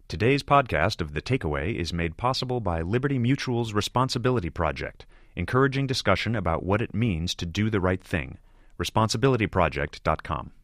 Today's podcast of The Takeaway is made possible by Liberty Mutual's Responsibility Project, encouraging discussion about what it means to do the right thing. Responsibilityproject.com.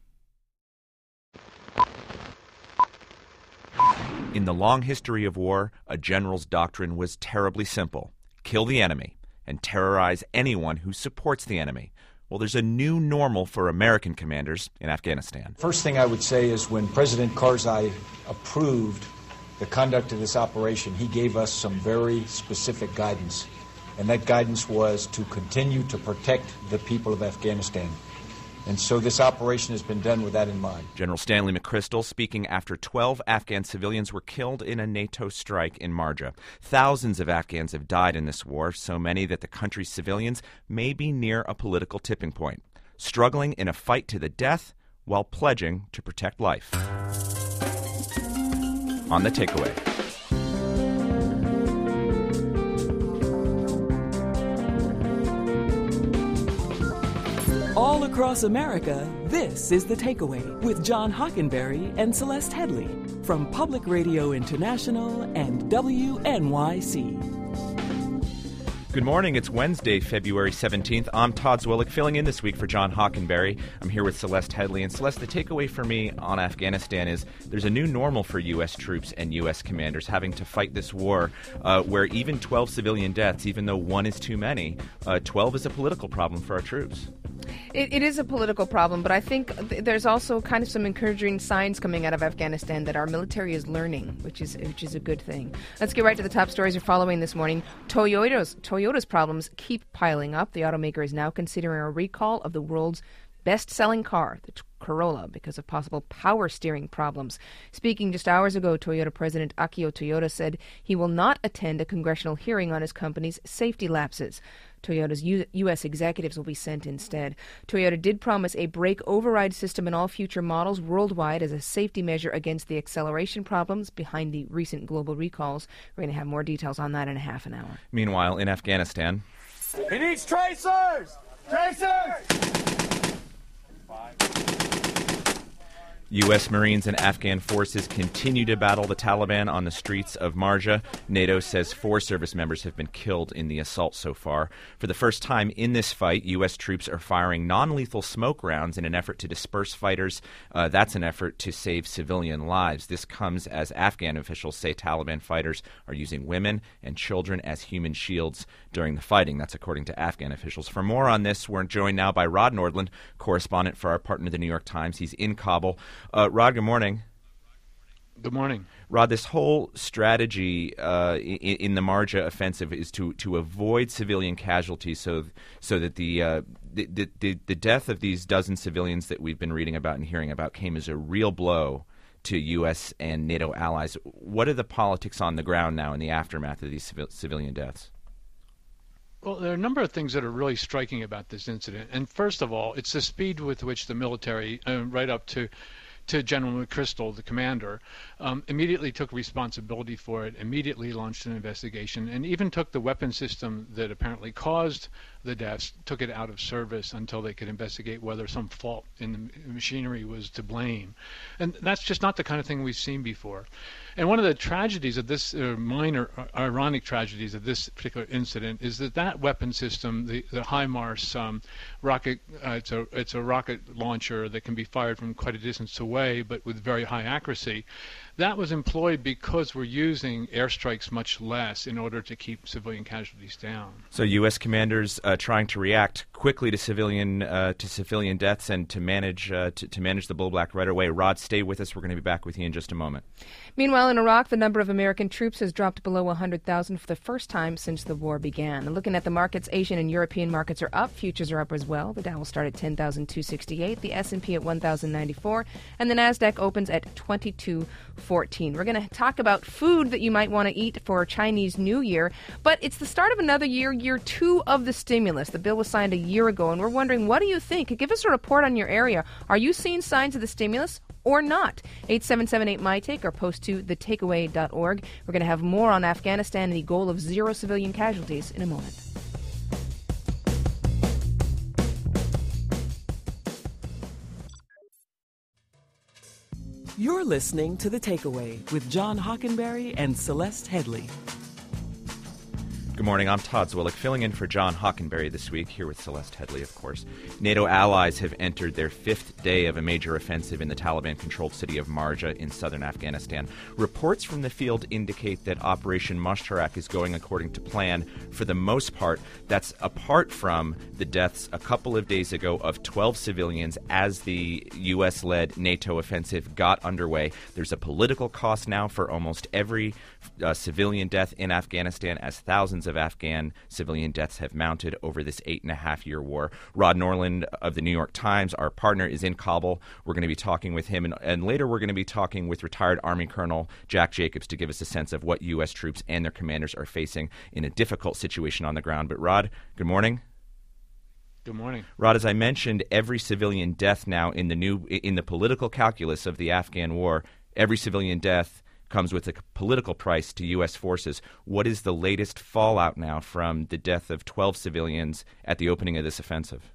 In the long history of war, a general's doctrine was terribly simple. Kill the enemy and terrorize anyone who supports the enemy. Well, there's a new normal for American commanders in Afghanistan. First thing I would say is when President Karzai approved the conduct of this operation, he gave us some very specific guidance. And that guidance was to continue to protect the people of Afghanistan. And so this operation has been done with that in mind. General Stanley McChrystal speaking after 12 Afghan civilians were killed in a NATO strike in Marja. Thousands of Afghans have died in this war, so many that the country's civilians may be near a political tipping point, struggling in a fight to the death while pledging to protect life. On The Takeaway. All across America, this is The Takeaway with John Hockenberry and Celeste Headley from Public Radio International and WNYC. Good morning. It's Wednesday, February 17th. I'm Todd Zwillick, filling in this week for John Hockenberry. I'm here with Celeste Headley. And Celeste, the takeaway for me on Afghanistan is there's a new normal for U.S. troops and U.S. commanders having to fight this war where even 12 civilian deaths, even though one is too many, 12 is a political problem for our troops. It is a political problem, but I think there's also kind of some encouraging signs coming out of Afghanistan that our military is learning, which is a good thing. Let's get right to the top stories you're following this morning. Toyota's problems keep piling up. The automaker is now considering a recall of the world's best-selling car, the Corolla, because of possible power steering problems. Speaking just hours ago, Toyota President Akio Toyoda said he will not attend a congressional hearing on his company's safety lapses. Toyota's U.S. executives will be sent instead. Toyota did promise a brake override system in all future models worldwide as a safety measure against the acceleration problems behind the recent global recalls. We're going to have more details on that in a half an hour. Meanwhile, in Afghanistan... He needs tracers! Tracers! U.S. Marines and Afghan forces continue to battle the Taliban on the streets of Marja. NATO says 4 service members have been killed in the assault so far. For the first time in this fight, U.S. troops are firing non-lethal smoke rounds in an effort to disperse fighters. That's an effort to save civilian lives. This comes as Afghan officials say Taliban fighters are using women and children as human shields during the fighting. That's according to Afghan officials. For more on this, we're joined now by Rod Nordland, correspondent for our partner, the New York Times. He's in Kabul. Rod, good morning. Good morning. Rod, this whole strategy in the Marja offensive is to avoid civilian casualties so that the death of these dozen civilians that we've been reading about and hearing about came as a real blow to U.S. and NATO allies. What are the politics on the ground now in the aftermath of these civilian deaths? Well, there are a number of things that are really striking about this incident. And first of all, it's the speed with which the military, right up to General McChrystal, the commander, immediately took responsibility for it, immediately launched an investigation, and even took the weapon system that apparently caused the deaths, took it out of service until they could investigate whether some fault in the machinery was to blame. And that's just not the kind of thing we've seen before. And one of the tragedies of this, minor ironic tragedies of this particular incident, is that weapon system, the HIMARS rocket, it's a rocket launcher that can be fired from quite a distance away, but with very high accuracy. That was employed because we're using airstrikes much less in order to keep civilian casualties down. So U.S. commanders trying to react quickly to civilian deaths and to manage the blowback right away. Rod, stay with us. We're going to be back with you in just a moment. Meanwhile, in Iraq, the number of American troops has dropped below 100,000 for the first time since the war began. And looking at the markets, Asian and European markets are up. Futures are up as well. The Dow will start at 10,268, the S&P at 1,094, and the NASDAQ opens at 2214. We're going to talk about food that you might want to eat for Chinese New Year, but it's the start of another year, year 2 of the stimulus. The bill was signed a year ago, and we're wondering, what do you think? Give us a report on your area. Are you seeing signs of the stimulus or not? 877-8MyTake or post to thetakeaway.org. We're going to have more on Afghanistan and the goal of 0 civilian casualties in a moment. You're listening to The Takeaway with John Hockenberry and Celeste Headlee. Good morning, I'm Todd Zwillich, filling in for John Hockenberry this week, here with Celeste Headlee, of course. NATO allies have entered their fifth day of a major offensive in the Taliban-controlled city of Marja in southern Afghanistan. Reports from the field indicate that Operation Mushtarak is going according to plan for the most part. That's apart from the deaths a couple of days ago of 12 civilians as the U.S.-led NATO offensive got underway. There's a political cost now for almost every civilian death in Afghanistan, as thousands of Afghan civilian deaths have mounted over this 8.5-year war. Rod Norland of the New York Times, our partner, is in Kabul. We're going to be talking with him, and later we're going to be talking with retired Army Colonel Jack Jacobs to give us a sense of what U.S. troops and their commanders are facing in a difficult situation on the ground. But Rod, good morning. Good morning. Rod, as I mentioned, every civilian death now in the political calculus of the Afghan war, every civilian death comes with a political price to U.S. forces. What is the latest fallout now from the death of 12 civilians at the opening of this offensive?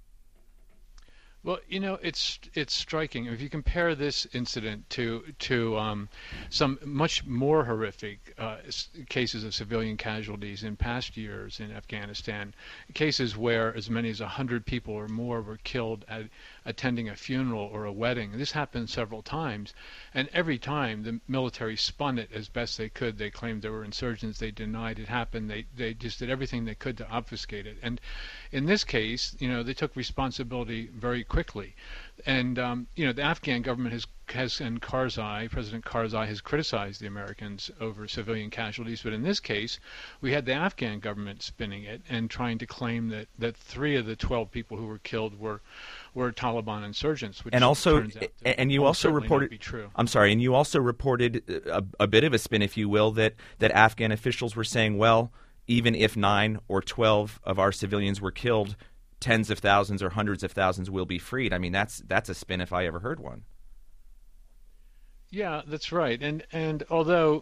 Well, it's striking. If you compare this incident to some much more horrific cases of civilian casualties in past years in Afghanistan, cases where as many as 100 people or more were killed at attending a funeral or a wedding. This happened several times, and every time the military spun it as best they could. They claimed there were insurgents. They denied it happened. They just did everything they could to obfuscate it. And in this case, they took responsibility very quickly. And the Afghan government and President Karzai has criticized the Americans over civilian casualties, but in this case, we had the Afghan government spinning it and trying to claim that 3 of the 12 people who were killed were Taliban insurgents, which turns out and you also reported not be true. I'm sorry, and you also reported a bit of a spin, if you will, that Afghan officials were saying, well, even if 9 or 12 of our civilians were killed, tens of thousands or hundreds of thousands will be freed. I mean, that's a spin if I ever heard one. Yeah, that's right. And although,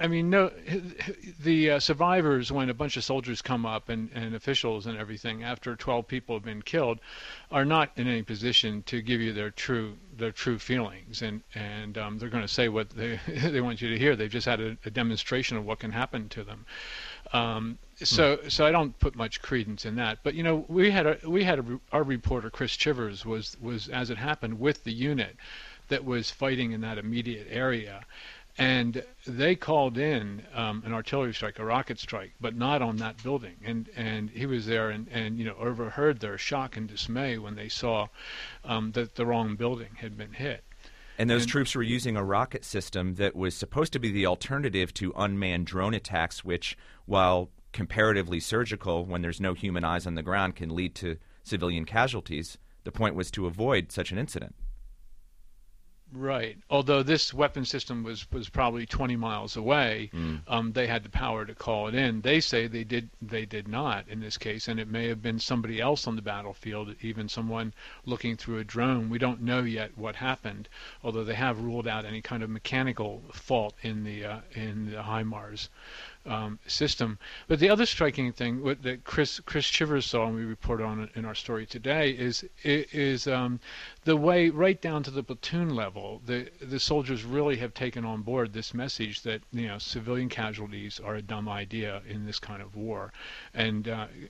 the survivors, when a bunch of soldiers come up and officials and everything after 12 people have been killed, are not in any position to give you their true feelings, and they're going to say what they want you to hear. They've just had a demonstration of what can happen to them. So I don't put much credence in that. But our reporter Chris Chivers was as it happened with the unit that was fighting in that immediate area, and they called in an artillery strike, a rocket strike, but not on that building. And he was there and overheard their shock and dismay when they saw that the wrong building had been hit. And those troops were using a rocket system that was supposed to be the alternative to unmanned drone attacks, which, while comparatively surgical when there's no human eyes on the ground, can lead to civilian casualties. The point was to avoid such an incident. Right. Although this weapon system was probably 20 miles away, they had the power to call it in. They say they did not in this case, and it may have been somebody else on the battlefield, even someone looking through a drone. We don't know yet what happened, although they have ruled out any kind of mechanical fault in the HIMARS system. But the other striking thing that Chris Chivers saw, and we reported on it in our story today, is the way right down to the platoon level, the soldiers really have taken on board this message that civilian casualties are a dumb idea in this kind of war. And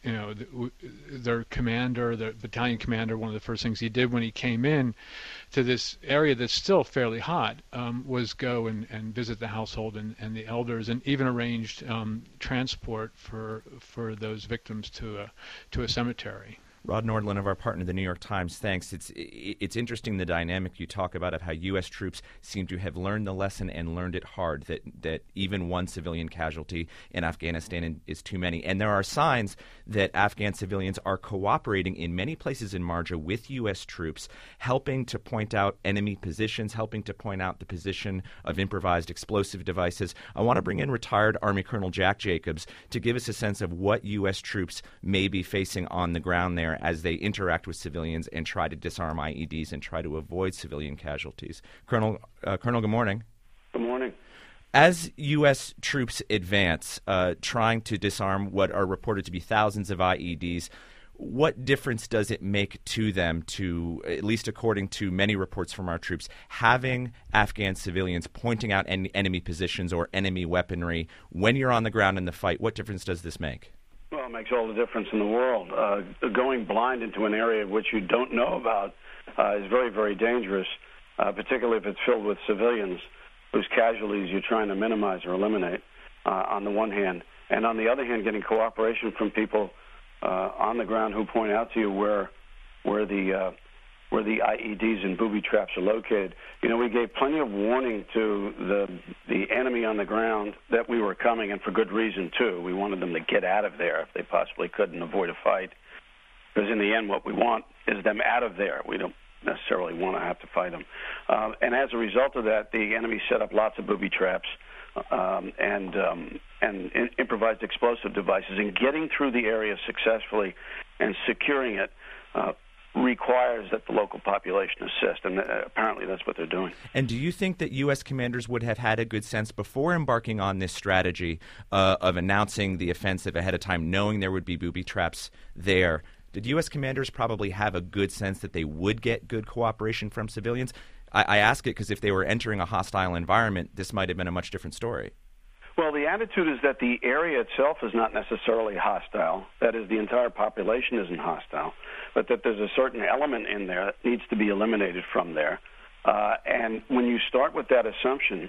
their commander, the battalion commander, one of the first things he did when he came in to this area that's still fairly hot was go and visit the household and the elders, and even arranged transport for those victims to a cemetery. Rod Nordland of our partner, the New York Times, thanks. It's interesting, the dynamic you talk about of how U.S. troops seem to have learned the lesson and learned it hard, that even one civilian casualty in Afghanistan is too many. And there are signs that Afghan civilians are cooperating in many places in Marja with U.S. troops, helping to point out enemy positions, helping to point out the position of improvised explosive devices. I want to bring in retired Army Colonel Jack Jacobs to give us a sense of what U.S. troops may be facing on the ground there as they interact with civilians and try to disarm IEDs and try to avoid civilian casualties. Colonel, good morning. Good morning. As U.S. troops advance, trying to disarm what are reported to be thousands of IEDs, what difference does it make to them to, at least according to many reports from our troops, having Afghan civilians pointing out enemy positions or enemy weaponry when you're on the ground in the fight? What difference does this make? Well, it makes all the difference in the world. Going blind into an area which you don't know about is very, very dangerous, particularly if it's filled with civilians whose casualties you're trying to minimize or eliminate, on the one hand. And on the other hand, getting cooperation from people on the ground who point out to you where the IEDs and booby traps are located. You know, we gave plenty of warning to the enemy on the ground that we were coming, and for good reason, too. We wanted them to get out of there if they possibly could and avoid a fight. Because in the end, what we want is them out of there. We don't necessarily want to have to fight them. And as a result of that, the enemy set up lots of booby traps and improvised explosive devices. And getting through the area successfully and securing it requires that the local population assist, and apparently that's what they're doing. And do you think that U.S. commanders would have had a good sense before embarking on this strategy of announcing the offensive ahead of time, knowing there would be booby traps there? Did U.S. commanders probably have a good sense that they would get good cooperation from civilians? I ask it because if they were entering a hostile environment, this might have been a much different story. Well, the attitude is that the area itself is not necessarily hostile. That is, the entire population isn't hostile, but that there's a certain element in there that needs to be eliminated from there. And when you start with that assumption,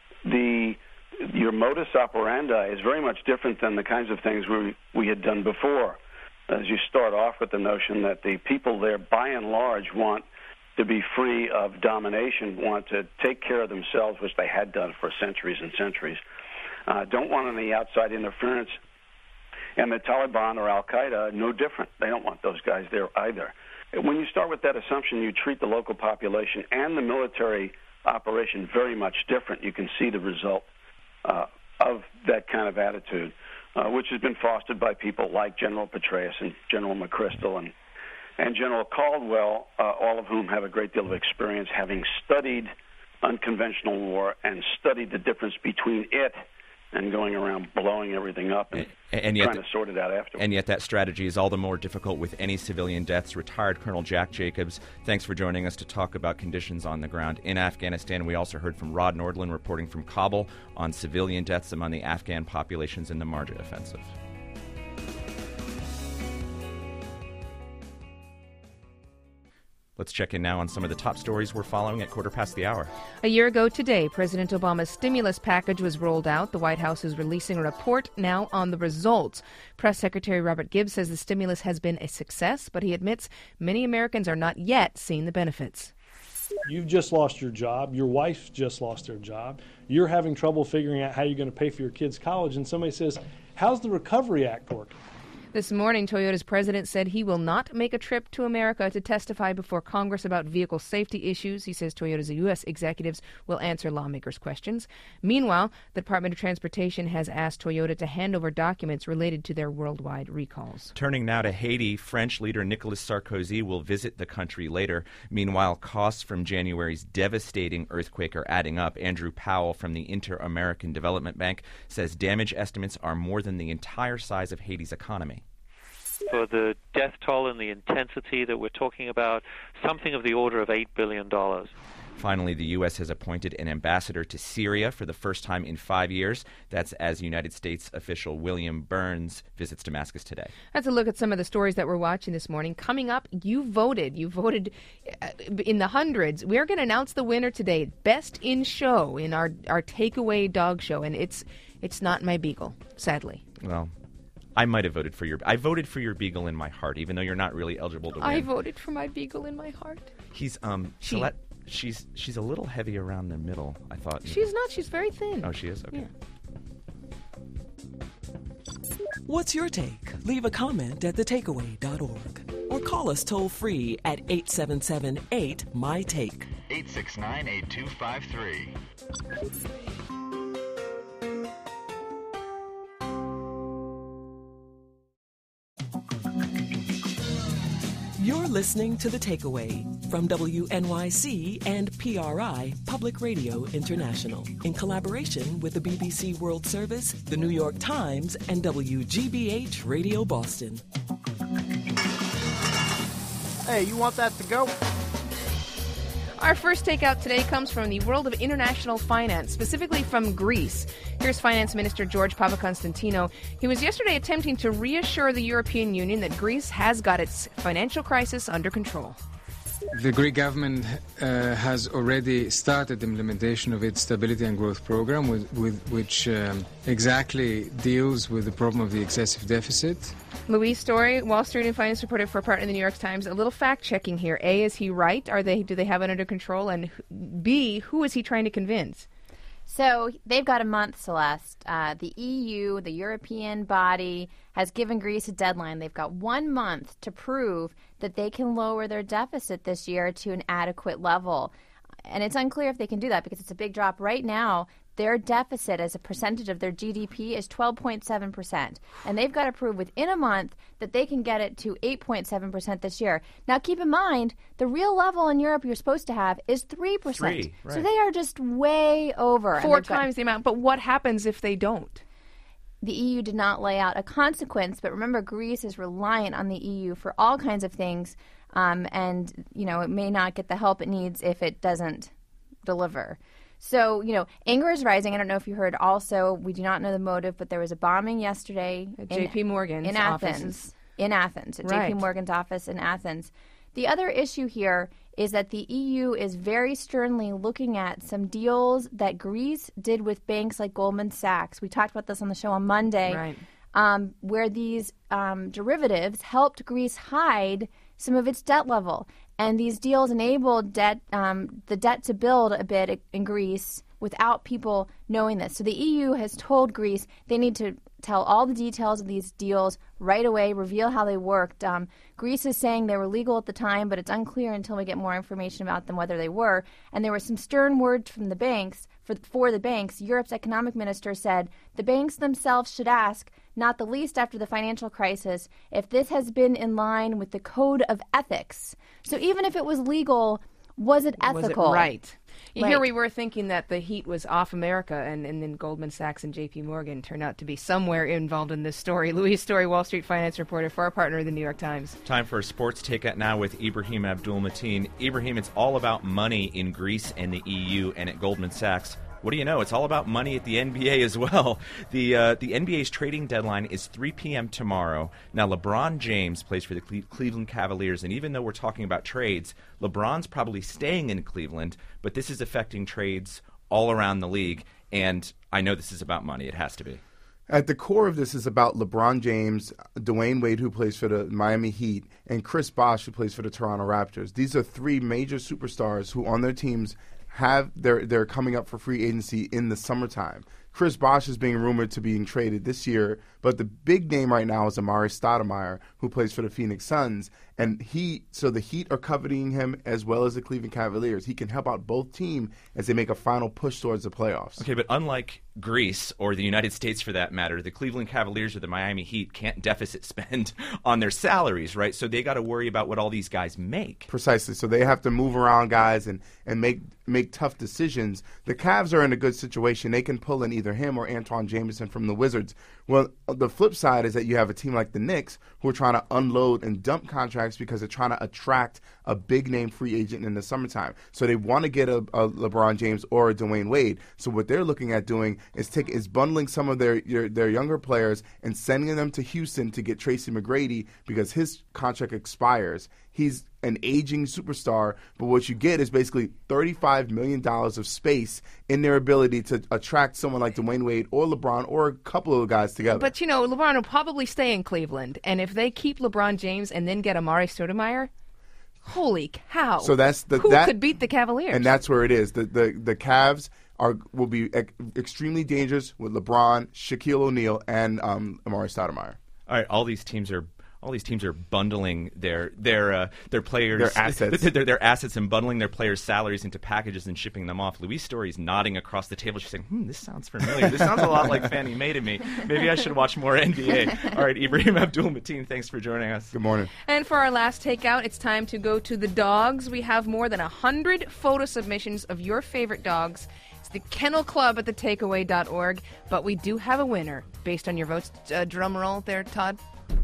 your modus operandi is very much different than the kinds of things we had done before. As you start off with the notion that the people there, by and large, want to be free of domination, want to take care of themselves, which they had done for centuries and centuries. Don't want any outside interference. And the Taliban or Al-Qaeda, no different. They don't want those guys there either. When you start with that assumption, you treat the local population and the military operation very much different. You can see the result of that kind of attitude, which has been fostered by people like General Petraeus and General McChrystal and General Caldwell, all of whom have a great deal of experience having studied unconventional war and studied the difference between it and going around blowing everything up and yet, trying to sort it out afterwards. And yet that strategy is all the more difficult with any civilian deaths. Retired Colonel Jack Jacobs, thanks for joining us to talk about conditions on the ground in Afghanistan. We also heard from Rod Nordland reporting from Kabul on civilian deaths among the Afghan populations in the Marja offensive. Let's check in now on some of the top stories we're following at 1:15. A year ago today, President Obama's stimulus package was rolled out. The White House is releasing a report now on the results. Press Secretary Robert Gibbs says the stimulus has been a success, but he admits many Americans are not yet seeing the benefits. You've just lost your job. Your wife just lost their job. You're having trouble figuring out how you're going to pay for your kids' college. And somebody says, how's the Recovery Act working? This morning, Toyota's president said he will not make a trip to America to testify before Congress about vehicle safety issues. He says Toyota's U.S. executives will answer lawmakers' questions. Meanwhile, the Department of Transportation has asked Toyota to hand over documents related to their worldwide recalls. Turning now to Haiti, French leader Nicolas Sarkozy will visit the country later. Meanwhile, costs from January's devastating earthquake are adding up. Andrew Powell from the Inter-American Development Bank says damage estimates are more than the entire size of Haiti's economy. For the death toll and the intensity that we're talking about, something of the order of $8 billion. Finally, the U.S. has appointed an ambassador to Syria for the first time in 5 years. That's as United States official William Burns visits Damascus today. That's a look at some of the stories that we're watching this morning. Coming up, you voted in the hundreds. We're going to announce the winner today. Best in show in our takeaway dog show, and it's not my beagle, sadly. Well, I might have voted for I voted for your beagle in my heart, even though you're not really eligible to win. I voted for my beagle in my heart. He's she's a little heavy around the middle, I thought. She's not. She's very thin. Oh, she is? Okay. Yeah. What's your take? Leave a comment at thetakeaway.org or call us toll free at 877-8-MY-TAKE. 869-8253. You're listening to The Takeaway from WNYC and PRI Public Radio International in collaboration with the BBC World Service, the New York Times, and WGBH Radio Boston. Hey, you want that to go? Our first takeout today comes from the world of international finance, specifically from Greece. Here's Finance Minister George Papakonstantinou. He was yesterday attempting to reassure the European Union that Greece has got its financial crisis under control. The Greek government has already started the implementation of its Stability and Growth Program, which exactly deals with the problem of the excessive deficit. Louise Story, Wall Street and finance reporter for a partner in the New York Times. A little fact-checking here. A, is he right? Do they have it under control? And B, who is he trying to convince? So they've got a month, Celeste. The EU, the European body, has given Greece a deadline. They've got 1 month to prove that they can lower their deficit this year to an adequate level. And it's unclear if they can do that because it's a big drop. Right now, their deficit as a percentage of their GDP is 12.7%. And they've got to prove within a month that they can get it to 8.7% this year. Now, keep in mind, the real level in Europe you're supposed to have is 3%. 3, right. So they are just way over. 4 times the amount. But what happens if they don't? The EU did not lay out a consequence, but remember, Greece is reliant on the EU for all kinds of things, and, it may not get the help it needs if it doesn't deliver. So, anger is rising. I don't know if you heard also, we do not know the motive, but there was a bombing yesterday at J.P. Morgan's in Athens. In Athens, at J.P. Morgan's office in Athens. The other issue here is that the EU is very sternly looking at some deals that Greece did with banks like Goldman Sachs. We talked about this on the show on Monday, where these derivatives helped Greece hide some of its debt level. And these deals enabled the debt to build a bit in Greece without people knowing this. So the EU has told Greece they need to tell all the details of these deals right away, reveal how they worked. Greece is saying they were legal at the time, but it's unclear until we get more information about them whether they were. And there were some stern words from the banks. For the banks, Europe's economic minister said the banks themselves should ask, not the least after the financial crisis, if this has been in line with the code of ethics. So even if it was legal, was it ethical? Was it right? Here we were thinking that the heat was off America, and then Goldman Sachs and J.P. Morgan turned out to be somewhere involved in this story. Louise Story, Wall Street finance reporter for our partner, the New York Times. Time for a sports takeout now with Ibrahim Abdul-Mateen. Ibrahim, it's all about money in Greece and the EU and at Goldman Sachs. What do you know? It's all about money at the NBA as well. The NBA's trading deadline is 3 p.m. tomorrow. Now, LeBron James plays for the Cleveland Cavaliers, and even though we're talking about trades, LeBron's probably staying in Cleveland, but this is affecting trades all around the league, and I know this is about money. It has to be. At the core of this is about LeBron James, Dwayne Wade, who plays for the Miami Heat, and Chris Bosh, who plays for the Toronto Raptors. These are 3 major superstars who on their teams they're coming up for free agency in the summertime. Chris Bosh is being rumored to being traded this year, but the big name right now is Amar'e Stoudemire, who plays for the Phoenix Suns, and the Heat are coveting him as well as the Cleveland Cavaliers. He can help out both teams as they make a final push towards the playoffs. Okay, but unlike Greece or the United States for that matter, the Cleveland Cavaliers or the Miami Heat can't deficit spend on their salaries, right? So they got to worry about what all these guys make. Precisely. So they have to move around guys and make tough decisions. The Cavs are in a good situation. They can pull in either him or Antoine Jameson from the Wizards. Well, the flip side is that you have a team like the Knicks who are trying to unload and dump contracts because they're trying to attract a big-name free agent in the summertime. So they want to get a LeBron James or a Dwayne Wade. So what they're looking at doing is bundling some of their younger players and sending them to Houston to get Tracy McGrady because his contract expires. He's an aging superstar, but what you get is basically $35 million of space in their ability to attract someone like Dwayne Wade or LeBron or a couple of guys together. But, LeBron will probably stay in Cleveland, and if they keep LeBron James and then get Amar'e Stoudemire, holy cow. So who could beat the Cavaliers? And that's where it is. The Cavs will be extremely dangerous with LeBron, Shaquille O'Neal, and Amar'e Stoudemire. All right, all these teams are bundling their players, their assets, their assets, and bundling their players' salaries into packages and shipping them off. Louise Story's nodding across the table. She's saying, "This sounds familiar. This sounds a lot like Fannie Mae to me. Maybe I should watch more NBA." All right, Ibrahim Abdul-Mateen, thanks for joining us. Good morning. And for our last takeout, it's time to go to the dogs. We have more than 100 photo submissions of your favorite dogs. It's the Kennel Club at thetakeaway.org, but we do have a winner based on your votes. Drum roll there, Todd.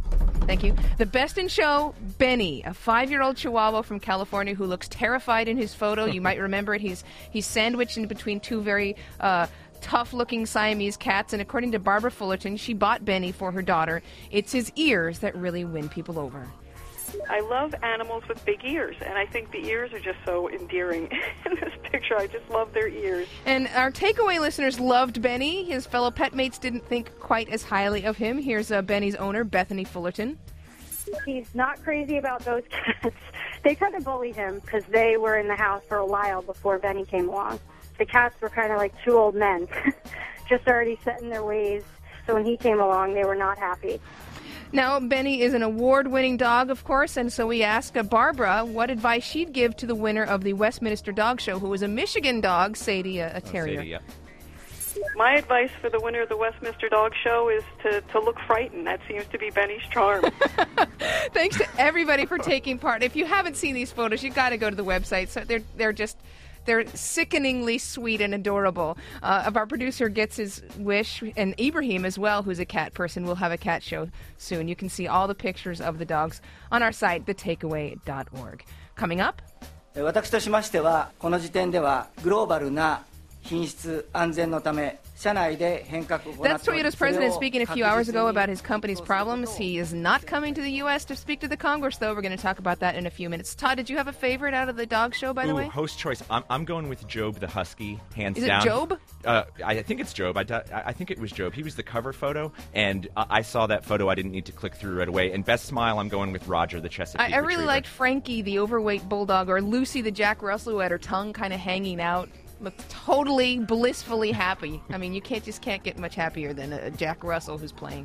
Thank you. The Best in Show, Benny, a 5-year-old Chihuahua from California who looks terrified in his photo. You might remember it. He's sandwiched in between two very tough-looking Siamese cats, and according to Barbara Fullerton, she bought Benny for her daughter. It's his ears that really win people over. I love animals with big ears, and I think the ears are just so endearing in this picture. I just love their ears. And our takeaway listeners loved Benny. His fellow pet mates didn't think quite as highly of him. Here's Benny's owner, Bethany Fullerton. He's not crazy about those cats. They kind of bullied him because they were in the house for a while before Benny came along. The cats were kind of like two old men, just already set in their ways. So when he came along, they were not happy. Now, Benny is an award-winning dog, of course, and so we asked Barbara what advice she'd give to the winner of the Westminster Dog Show, who was a Michigan dog, Sadie, a terrier. Sadie, yeah. My advice for the winner of the Westminster Dog Show is to look frightened. That seems to be Benny's charm. Thanks to everybody for taking part. If you haven't seen these photos, you've got to go to the website. So they're sickeningly sweet and adorable. If our producer gets his wish, and Ibrahim as well, who's a cat person, will have a cat show soon. You can see all the pictures of the dogs on our site, thetakeaway.org. Coming up. 私としましては、この時点ではグローバルな品質安全のため That's Toyota's president speaking a few hours ago about his company's problems. He is not coming to the U.S. to speak to the Congress, though. We're going to talk about that in a few minutes. Todd, did you have a favorite out of the dog show, by the way? Host choice. I'm going with Job the Husky, hands down. Is it Job? I think it's Job. I think it was Job. He was the cover photo, and I saw that photo. I didn't need to click through right away. And best smile, I'm going with Roger the Chesapeake I really Retriever. liked Frankie, the overweight bulldog, or Lucy, the Jack Russell, who had her tongue kind of hanging out. Looked totally blissfully happy. I mean, you can't get much happier than a Jack Russell who's playing.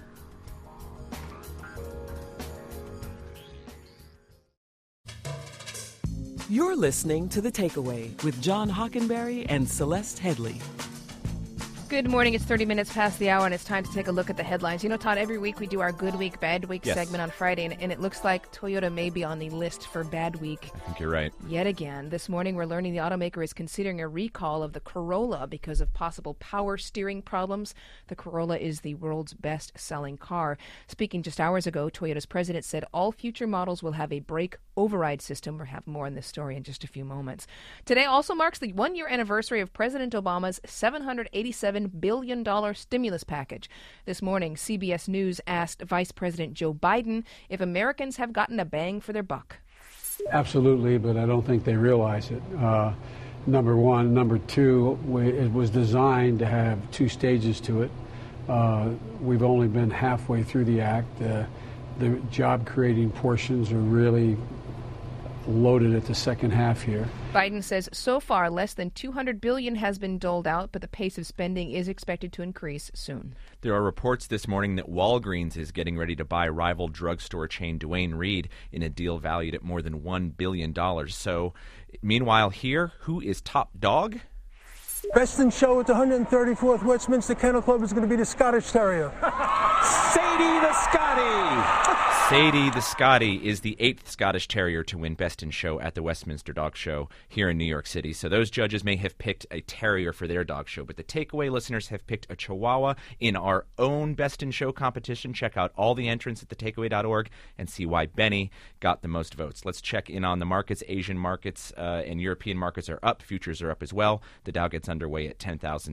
You're listening to The Takeaway with John Hockenberry and Celeste Headley. Good morning. It's 30 minutes past the hour, and it's time to take a look at the headlines. You know, Todd, every week we do our Good Week, Bad Week segment on Friday, and it looks like Toyota may be on the list for Bad Week. I think you're right. Yet again. This morning we're learning the automaker is considering a recall of the Corolla because of possible power steering problems. The Corolla is the world's best-selling car. Speaking just hours ago, Toyota's president said all future models will have a brake override system. We'll have more on this story in just a few moments. Today also marks the one-year anniversary of President Obama's $787 billion stimulus package. This morning, CBS News asked Vice President Joe Biden if Americans have gotten a bang for their buck. Absolutely, but I don't think they realize it. Number one. Number two, it was designed to have two stages to it. We've only been halfway through the act. The job-creating portions are really loaded at the second half here. Biden says so far less than $200 billion has been doled out, but the pace of spending is expected to increase soon. There are reports this morning that Walgreens is getting ready to buy rival drugstore chain Duane Reade in a deal valued at more than $1 billion. So, meanwhile here, who is top dog? Best in show at the 134th Westminster Kennel Club is going to be the Scottish Terrier. Sadie the Scotty! Sadie the Scotty is the 8th Scottish Terrier to win Best in Show at the Westminster Dog Show here in New York City. So those judges may have picked a terrier for their dog show, but the takeaway listeners have picked a Chihuahua in our own Best in Show competition. Check out all the entrants at thetakeaway.org and see why Benny got the most votes. Let's check in on the markets. Asian markets and European markets are up. Futures are up as well. The Dow gets underway at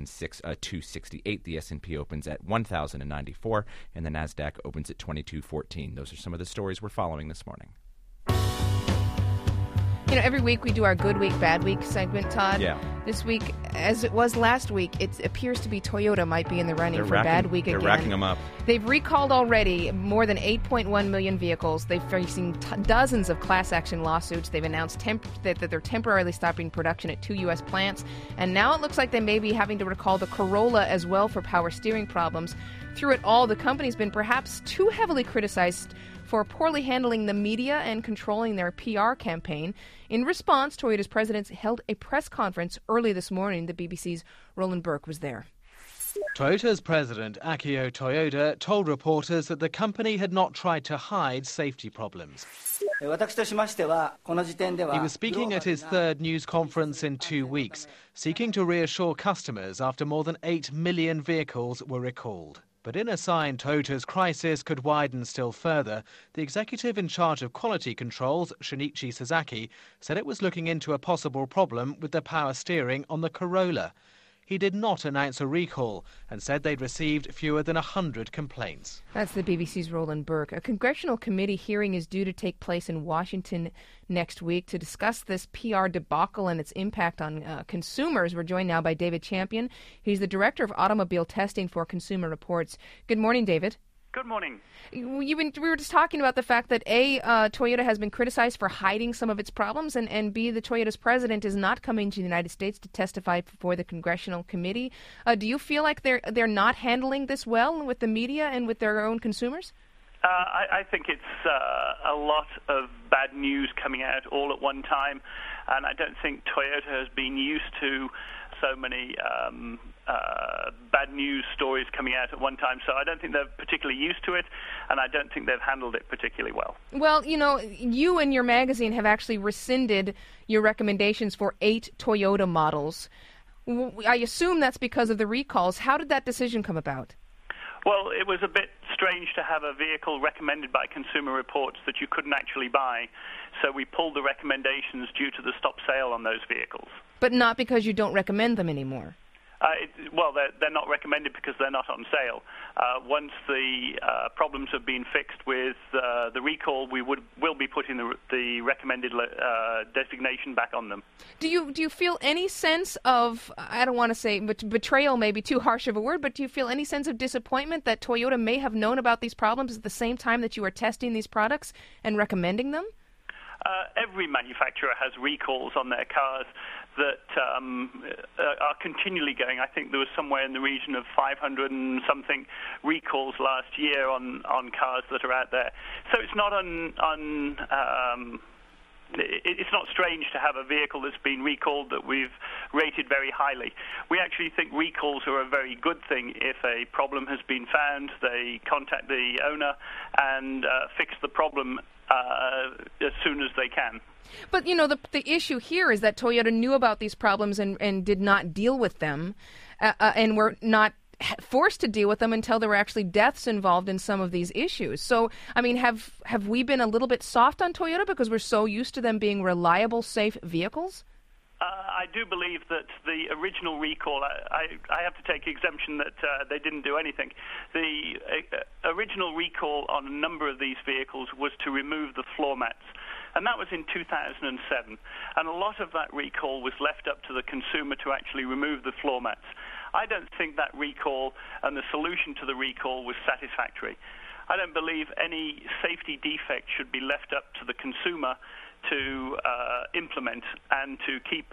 10,268. The S&P opens at 1,094, and the NASDAQ opens at 2214. Those are some of the stories we're following this morning. You know, every week we do our Good Week, Bad Week segment, Todd. Yeah. This week, as it was last week, it appears to be Toyota might be in the running for Bad Week again. They're racking them up. They've recalled already more than 8.1 million vehicles. They're facing dozens of class action lawsuits. They've announced that they're temporarily stopping production at 2 U.S. plants. And now it looks like they may be having to recall the Corolla as well for power steering problems. Through it all, the company's been perhaps too heavily criticized for poorly handling the media and controlling their PR campaign. In response, Toyota's president held a press conference early this morning. The BBC's Roland Burke was there. Toyota's president, Akio Toyoda, told reporters that the company had not tried to hide safety problems. He was speaking at his third news conference in 2 weeks, seeking to reassure customers after more than 8 million vehicles were recalled. But in a sign Toyota's crisis could widen still further, the executive in charge of quality controls, Shinichi Sasaki, said it was looking into a possible problem with the power steering on the Corolla. He did not announce a recall and said they'd received fewer than 100 complaints. That's the BBC's Roland Burke. A congressional committee hearing is due to take place in Washington next week to discuss this PR debacle and its impact on consumers. We're joined now by David Champion. He's the director of automobile testing for Consumer Reports. Good morning, David. Good morning. We were just talking about the fact that A, Toyota has been criticized for hiding some of its problems, and B, the Toyota's president is not coming to the United States to testify before the congressional committee. Do you feel like they're not handling this well with the media and with their own consumers? I think it's a lot of bad news coming out all at one time, and I don't think Toyota has been used to so many bad news stories coming out at one time. So I don't think they're particularly used to it, and I don't think they've handled it particularly well. Well, you know, you and your magazine have actually rescinded your recommendations for 8 Toyota models. I assume that's because of the recalls. How did that decision come about? Well, it was a bit strange to have a vehicle recommended by Consumer Reports that you couldn't actually buy, so we pulled the recommendations due to the stop sale on those vehicles. But not because you don't recommend them anymore. They're not recommended because they're not on sale. Once the problems have been fixed with the recall, will be putting the recommended designation back on them. Do you feel any sense of, I don't want to say betrayal, maybe too harsh of a word, but do you feel any sense of disappointment that Toyota may have known about these problems at the same time that you are testing these products and recommending them? Every manufacturer has recalls on their cars that are continually going. I think there was somewhere in the region of 500 and something recalls last year on cars that are out there. So it's not it's not strange to have a vehicle that's been recalled that we've rated very highly. We actually think recalls are a very good thing. If a problem has been found, they contact the owner and fix the problem as soon as they can. But, you know, the issue here is that Toyota knew about these problems and did not deal with them and were not forced to deal with them until there were actually deaths involved in some of these issues. So, I mean, have we been a little bit soft on Toyota because we're so used to them being reliable, safe vehicles? I do believe that the original recall, I have to take exemption that they didn't do anything. The original recall on a number of these vehicles was to remove the floor mats, and that was in 2007. And a lot of that recall was left up to the consumer to actually remove the floor mats. I don't think that recall and the solution to the recall was satisfactory. I don't believe any safety defect should be left up to the consumer to implement and to keep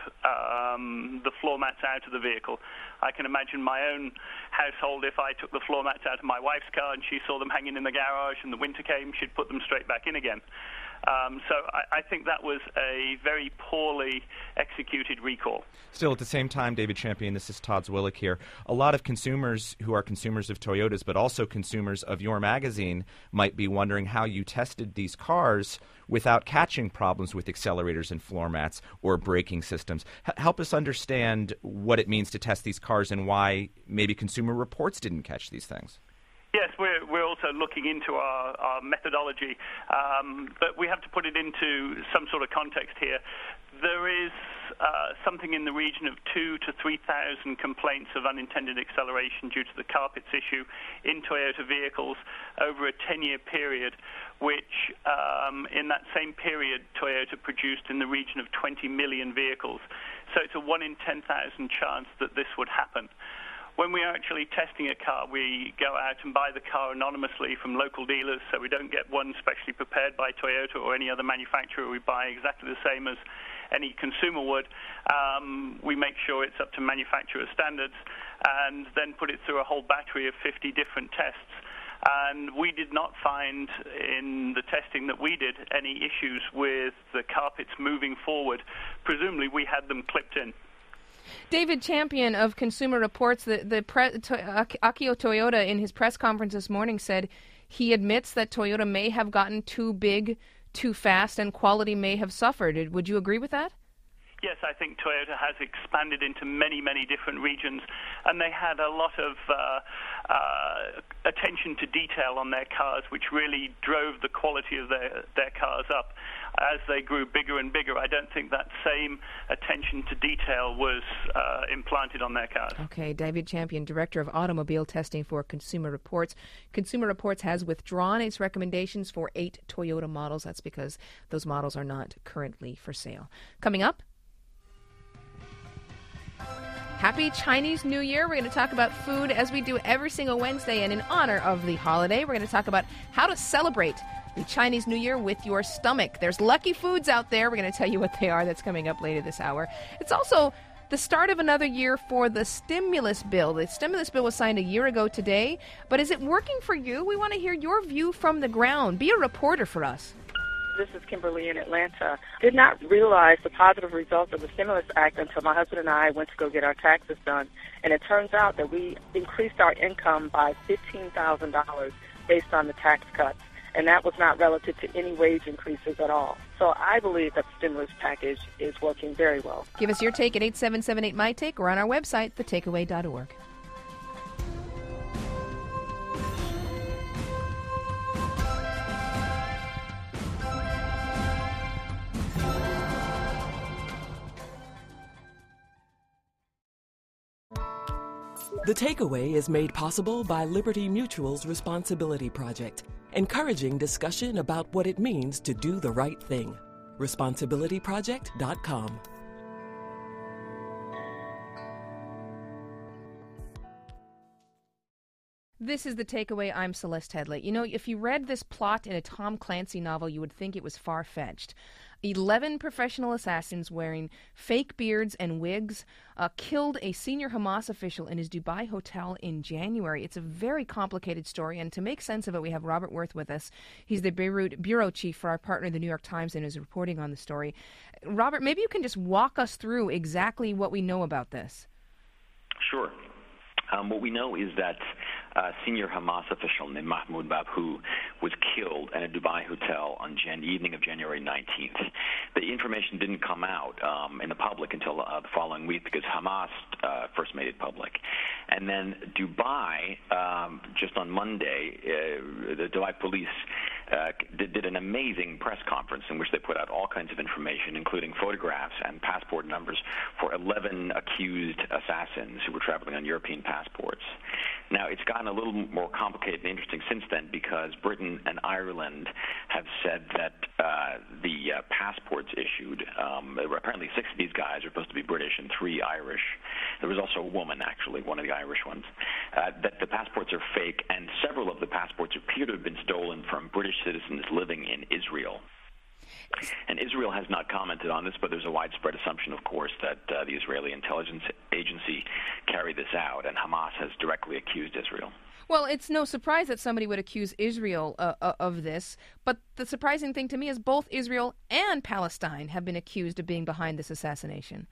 the floor mats out of the vehicle. I can imagine my own household, if I took the floor mats out of my wife's car and she saw them hanging in the garage and the winter came, she'd put them straight back in again. So I think that was a very poorly executed recall. Still, at the same time, David Champion, this is Todd Zwillich here. A lot of consumers who are consumers of Toyotas, but also consumers of your magazine, might be wondering how you tested these cars without catching problems with accelerators and floor mats or braking systems. Help us understand what it means to test these cars and why maybe Consumer Reports didn't catch these things. Yes, we're also looking into our methodology, but we have to put it into some sort of context here. There is something in the region of 2,000 to 3,000 complaints of unintended acceleration due to the carpets issue in Toyota vehicles over a 10-year period, which in that same period Toyota produced in the region of 20 million vehicles. So it's a 1 in 10,000 chance that this would happen. When we are actually testing a car, we go out and buy the car anonymously from local dealers, so we don't get one specially prepared by Toyota or any other manufacturer. We buy exactly the same as any consumer would. We make sure it's up to manufacturer standards and then put it through a whole battery of 50 different tests. And we did not find in the testing that we did any issues with the carpets moving forward. Presumably we had them clipped in. David Champion of Consumer Reports, Akio Toyoda, in his press conference this morning, said he admits that Toyota may have gotten too big, too fast, and quality may have suffered. Would you agree with that? Yes, I think Toyota has expanded into many, many different regions, and they had a lot of attention to detail on their cars, which really drove the quality of their cars up as they grew bigger and bigger. I don't think that same attention to detail was implanted on their cars. Okay, David Champion, Director of Automobile Testing for Consumer Reports. Consumer Reports has withdrawn its recommendations for 8 Toyota models. That's because those models are not currently for sale. Coming up, Happy Chinese New Year. We're going to talk about food as we do every single Wednesday, and in honor of the holiday, we're going to talk about how to celebrate the Chinese New Year with your stomach. There's lucky foods out there. We're going to tell you what they are. That's coming up later this hour. It's also the start of another year for the stimulus bill. The stimulus bill was signed a year ago today, but is it working for you? We want to hear your view from the ground. Be a reporter for us. This is Kimberly in Atlanta. Did not realize the positive results of the Stimulus Act until my husband and I went to go get our taxes done. And it turns out that we increased our income by $15,000 based on the tax cuts. And that was not relative to any wage increases at all. So I believe that the stimulus package is working very well. Give us your take at 8778-MY-TAKE or on our website, thetakeaway.org. The Takeaway is made possible by Liberty Mutual's Responsibility Project, encouraging discussion about what it means to do the right thing. ResponsibilityProject.com. This is The Takeaway. I'm Celeste Headley. You know, if you read this plot in a Tom Clancy novel, you would think it was far-fetched. 11 professional assassins wearing fake beards and wigs killed a senior Hamas official in his Dubai hotel in January. It's a very complicated story, and to make sense of it, we have Robert Worth with us. He's the Beirut bureau chief for our partner, the New York Times, and is reporting on the story. Robert, maybe you can just walk us through exactly what we know about this. Sure. What we know is that a senior Hamas official named Mahmoud Babhou was killed in a Dubai hotel on the evening of January 19th. The information didn't come out in the public until the following week because Hamas first made it public. And then Dubai, just on Monday, the Dubai police did an amazing press conference in which they put out all kinds of information, including photographs and passport numbers for 11 accused assassins who were traveling on European passports. Now, it's gotten a little more complicated and interesting since then because Britain and Ireland have said that the passports issued, apparently 6 of these guys are supposed to be British and 3 Irish. There was also a woman, actually, one of the Irish ones, that the passports are fake, and several of the passports appear to have been stolen from British citizens living in Israel. And Israel has not commented on this, but there's a widespread assumption, of course, that the Israeli intelligence agency carried this out, and Hamas has directly accused Israel. Well, it's no surprise that somebody would accuse Israel of this, but the surprising thing to me is both Israel and Palestine have been accused of being behind this assassination.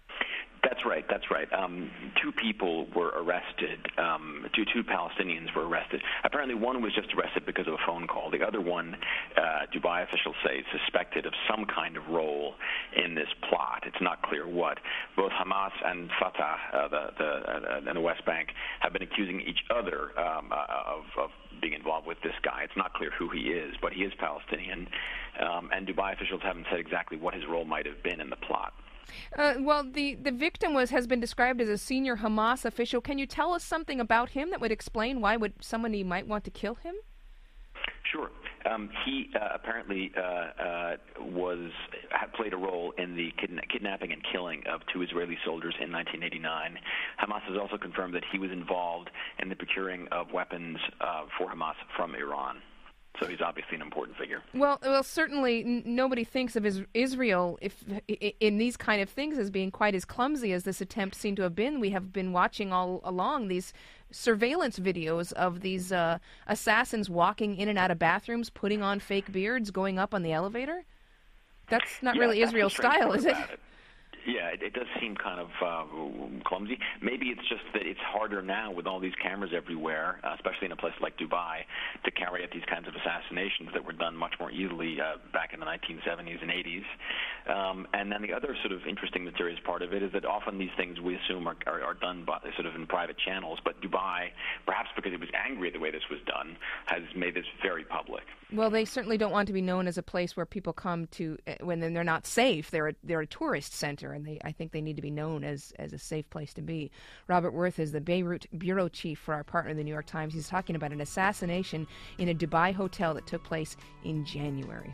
That's right. 2 people were arrested. Two Palestinians were arrested. Apparently one was just arrested because of a phone call. The other one, Dubai officials say, is suspected of some kind of role in this plot. It's not clear what. Both Hamas and Fatah in the West Bank have been accusing each other of being involved with this guy. It's not clear who he is, but he is Palestinian. And Dubai officials haven't said exactly what his role might have been in the plot. Well, the victim has been described as a senior Hamas official. Can you tell us something about him that would explain why would somebody might want to kill him? Sure. He apparently had played a role in the kidnapping and killing of 2 Israeli soldiers in 1989. Hamas has also confirmed that he was involved in the procuring of weapons for Hamas from Iran. So he's obviously an important figure. Well, certainly nobody thinks of Israel in these kind of things as being quite as clumsy as this attempt seemed to have been. We have been watching all along these surveillance videos of these assassins walking in and out of bathrooms, putting on fake beards, going up on the elevator. That's not really Israel's style, is it? Yeah, it does seem kind of clumsy. Maybe it's just that it's harder now with all these cameras everywhere, especially in a place like Dubai, to carry out these kinds of assassinations that were done much more easily back in the 1970s and 80s. And then the other sort of interesting, mysterious part of it is that often these things we assume are done by, sort of in private channels, but Dubai, perhaps because it was angry at the way this was done, has made this very public. Well, they certainly don't want to be known as a place where people come to when they're not safe. They're a tourist center, and I think they need to be known as a safe place to be. Robert Worth is the Beirut bureau chief for our partner, the New York Times. He's talking about an assassination in a Dubai hotel that took place in January.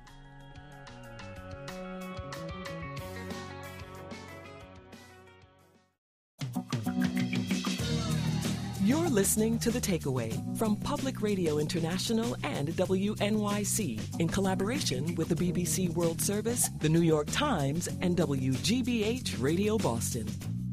You're listening to The Takeaway from Public Radio International and WNYC in collaboration with the BBC World Service, the New York Times, and WGBH Radio Boston.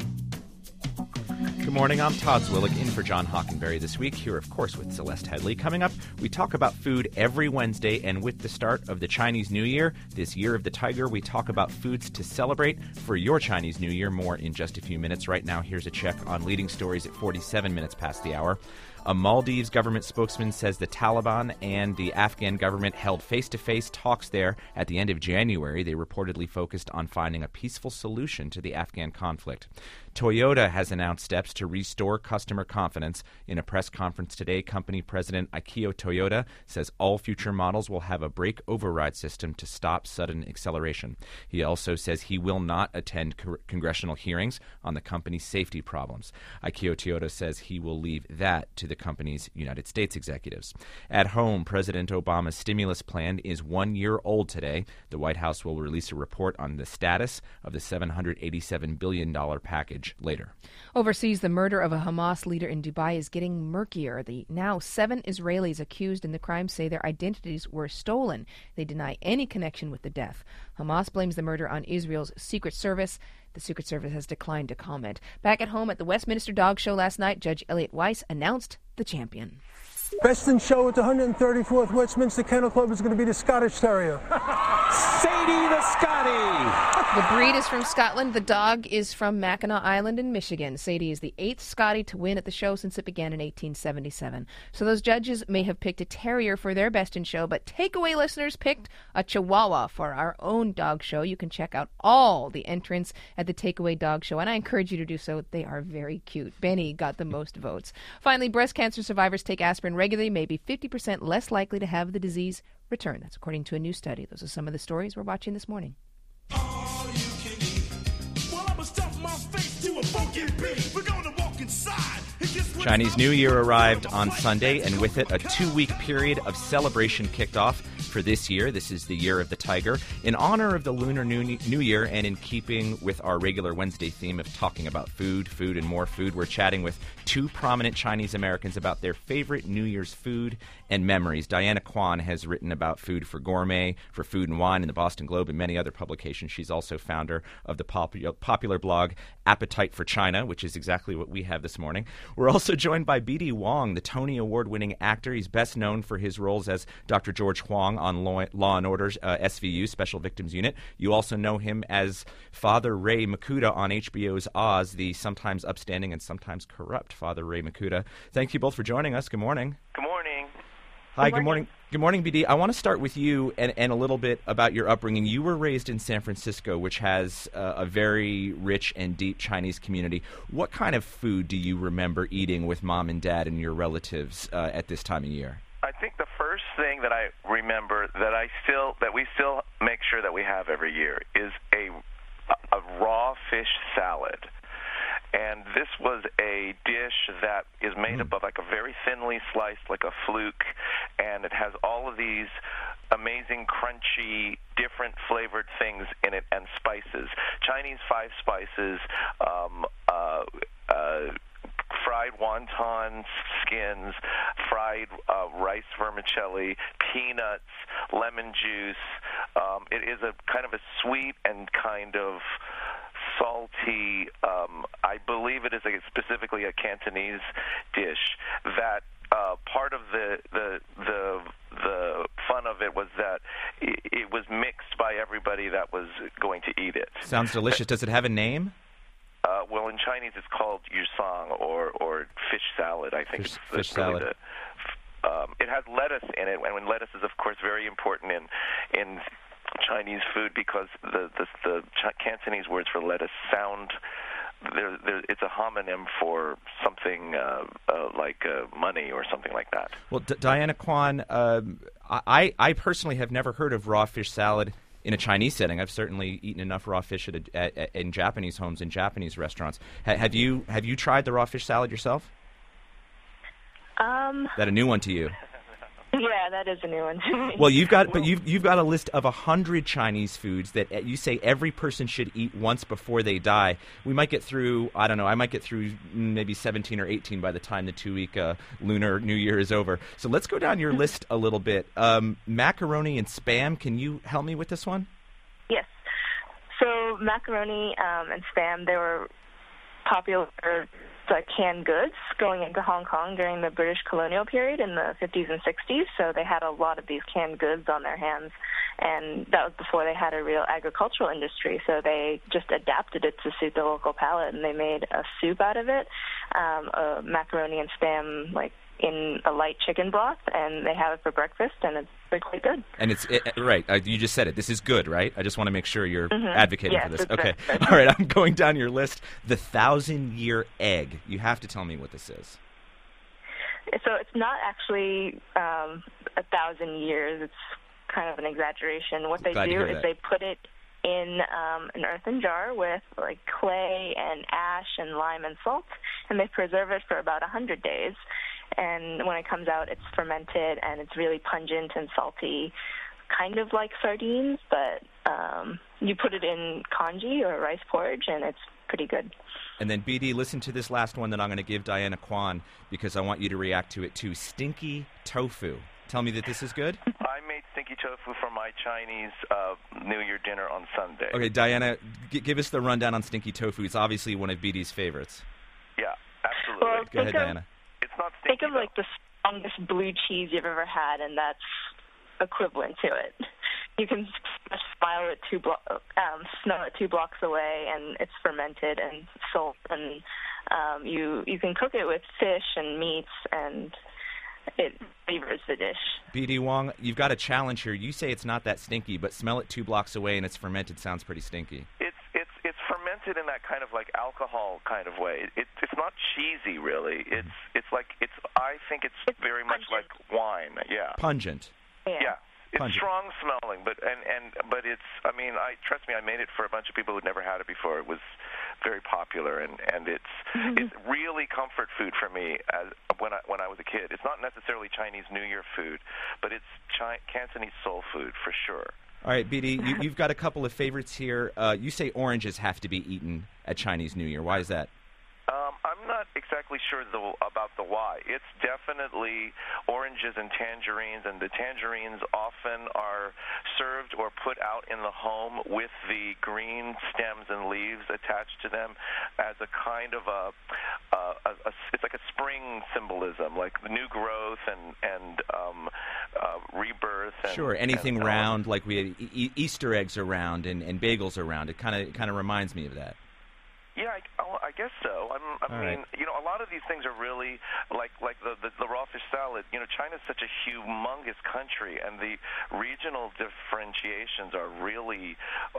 Good morning, I'm Todd Zwillig in for John Hockenberry this week, here of course with Celeste Headley. Coming up, we talk about food every Wednesday, and with the start of the Chinese New Year, this Year of the Tiger, we talk about foods to celebrate for your Chinese New Year. More in just a few minutes. Right now, here's a check on leading stories at 47 minutes past the hour. A Maldives government spokesman says the Taliban and the Afghan government held face-to-face talks there at the end of January. They reportedly focused on finding a peaceful solution to the Afghan conflict. Toyota has announced steps to restore customer confidence. In a press conference today, company president Akio Toyoda says all future models will have a brake override system to stop sudden acceleration. He also says he will not attend congressional hearings on the company's safety problems. Akio Toyoda says he will leave that to the company's United States executives. At home, President Obama's stimulus plan is 1 year old today. The White House will release a report on the status of the $787 billion package later. Overseas, the murder of a Hamas leader in Dubai is getting murkier. The now 7 Israelis accused in the crime say their identities were stolen. They deny any connection with the death. Hamas blames the murder on Israel's Secret Service. The Secret Service has declined to comment. Back at home at the Westminster Dog Show last night, Judge Elliot Weiss announced the champion. Best in show at the 134th Westminster Kennel Club is going to be the Scottish Terrier. Sadie the Scottie! The breed is from Scotland. The dog is from Mackinac Island in Michigan. Sadie is the 8th Scottie to win at the show since it began in 1877. So those judges may have picked a terrier for their best in show, but Takeaway listeners picked a Chihuahua for our own dog show. You can check out all the entrants at the Takeaway Dog Show, and I encourage you to do so. They are very cute. Benny got the most votes. Finally, breast cancer survivors take aspirin regularly, may be 50% less likely to have the disease return. That's according to a new study. Those are some of the stories we're watching this morning. Chinese New Year arrived on Sunday, and with it, a 2-week period of celebration kicked off for this year. This is the Year of the Tiger. In honor of the Lunar New Year, and in keeping with our regular Wednesday theme of talking about food, and more food, we're chatting with 2 prominent Chinese Americans about their favorite New Year's food and memories. Diana Kwan has written about food for Gourmet, for Food and Wine in the Boston Globe, and many other publications. She's also founder of the popular blog Appetite for China, which is exactly what we have this morning. We're also joined by B.D. Wong, the Tony Award-winning actor. He's best known for his roles as Dr. George Huang on Law & Order's SVU, Special Victims Unit. You also know him as Father Ray Makuta on HBO's Oz, the sometimes upstanding and sometimes corrupt Father Ray Makuta. Thank you both for joining us. Good morning. Good morning. Hi, good morning. Good morning, BD. I want to start with you and a little bit about your upbringing. You were raised in San Francisco, which has a very rich and deep Chinese community. What kind of food do you remember eating with mom and dad and your relatives at this time of year? I think the first thing that I remember that we still make sure that we have every year is a raw fish salad. And this was a dish that is made up of like a very thinly sliced, like a fluke, and it has all of these amazing, crunchy, different flavored things in it and spices. Chinese 5 spices, fried wonton skins, fried rice vermicelli, peanuts, lemon juice. It is a kind of a sweet and kind of salty, I believe it is specifically a Cantonese dish that part of the fun of it was that it was mixed by everybody that was going to eat it. Sounds delicious. Does it have a name? Well, in Chinese, it's called yusang or fish salad. I think fish salad. It has lettuce in it, and when lettuce is, of course, very important in Chinese food because the Cantonese words for lettuce sound. It's a homonym for something like money or something like that. Well, Diana Kwon, I personally have never heard of raw fish salad in a Chinese setting. I've certainly eaten enough raw fish in Japanese homes, in Japanese restaurants. Have you tried the raw fish salad yourself? Is that a new one to you? Yeah, that is a new one. Well, you've got a list of 100 Chinese foods that you say every person should eat once before they die. We might get through, I don't know, I might get through maybe 17 or 18 by the time the 2-week Lunar New Year is over. So let's go down your list a little bit. Macaroni and Spam, can you help me with this one? Yes. So macaroni and Spam, they were popular canned goods going into Hong Kong during the British colonial period in the 50s and 60s, so they had a lot of these canned goods on their hands, and that was before they had a real agricultural industry, so they just adapted it to suit the local palate, and they made a soup out of it, a macaroni and Spam, like, in a light chicken broth, and they have it for breakfast, and it's quite good. And right, you just said it. This is good, right? I just want to make sure you're advocating for this. Okay. Good. All right, I'm going down your list. The 1,000-year egg. You have to tell me what this is. So it's not actually 1,000 years. It's kind of an exaggeration. What they do is they put it in an earthen jar with like clay and ash and lime and salt, and they preserve it for about 100 days. And when it comes out, it's fermented, and it's really pungent and salty, kind of like sardines, but you put it in congee or rice porridge, and it's pretty good. And then, BD, listen to this last one that I'm going to give Diana Kwon because I want you to react to it, too. Stinky tofu. Tell me that this is good? I made stinky tofu for my Chinese New Year dinner on Sunday. Okay, Diana, give us the rundown on stinky tofu. It's obviously one of BD's favorites. Yeah, absolutely. Well, Go ahead, Diana. It's not stinky, think of like the strongest blue cheese you've ever had, and that's equivalent to it. You can smell it 2 blocks away, and it's fermented and salt, and you can cook it with fish and meats, and it flavors the dish. BD Wong, you've got a challenge here. You say it's not that stinky, but smell it 2 blocks away and it's fermented sounds pretty stinky. It's fermented in that kind of like alcohol kind of way. It's not cheesy really. I think it's very much like wine. Yeah. Pungent. Yeah. It's Pungent. strong smelling, but it's. I mean, trust me. I made it for a bunch of people who'd never had it before. It was very popular, and it's really comfort food for me when I was a kid. It's not necessarily Chinese New Year food, but it's Cantonese soul food for sure. All right, BD, you've got a couple of favorites here. You say oranges have to be eaten at Chinese New Year. Why is that? I'm not exactly sure about the why. It's definitely oranges and tangerines, and the tangerines often are served or put out in the home with the green stems and leaves attached to them as a kind of it's like a spring symbolism, like new growth and rebirth. Sure, anything round, like we had Easter eggs around and bagels around. It kind of reminds me of that. Yeah, I guess so. I mean, you know, a lot of these things are really like the raw fish salad. You know, China's such a humongous country, and the regional differentiations are really,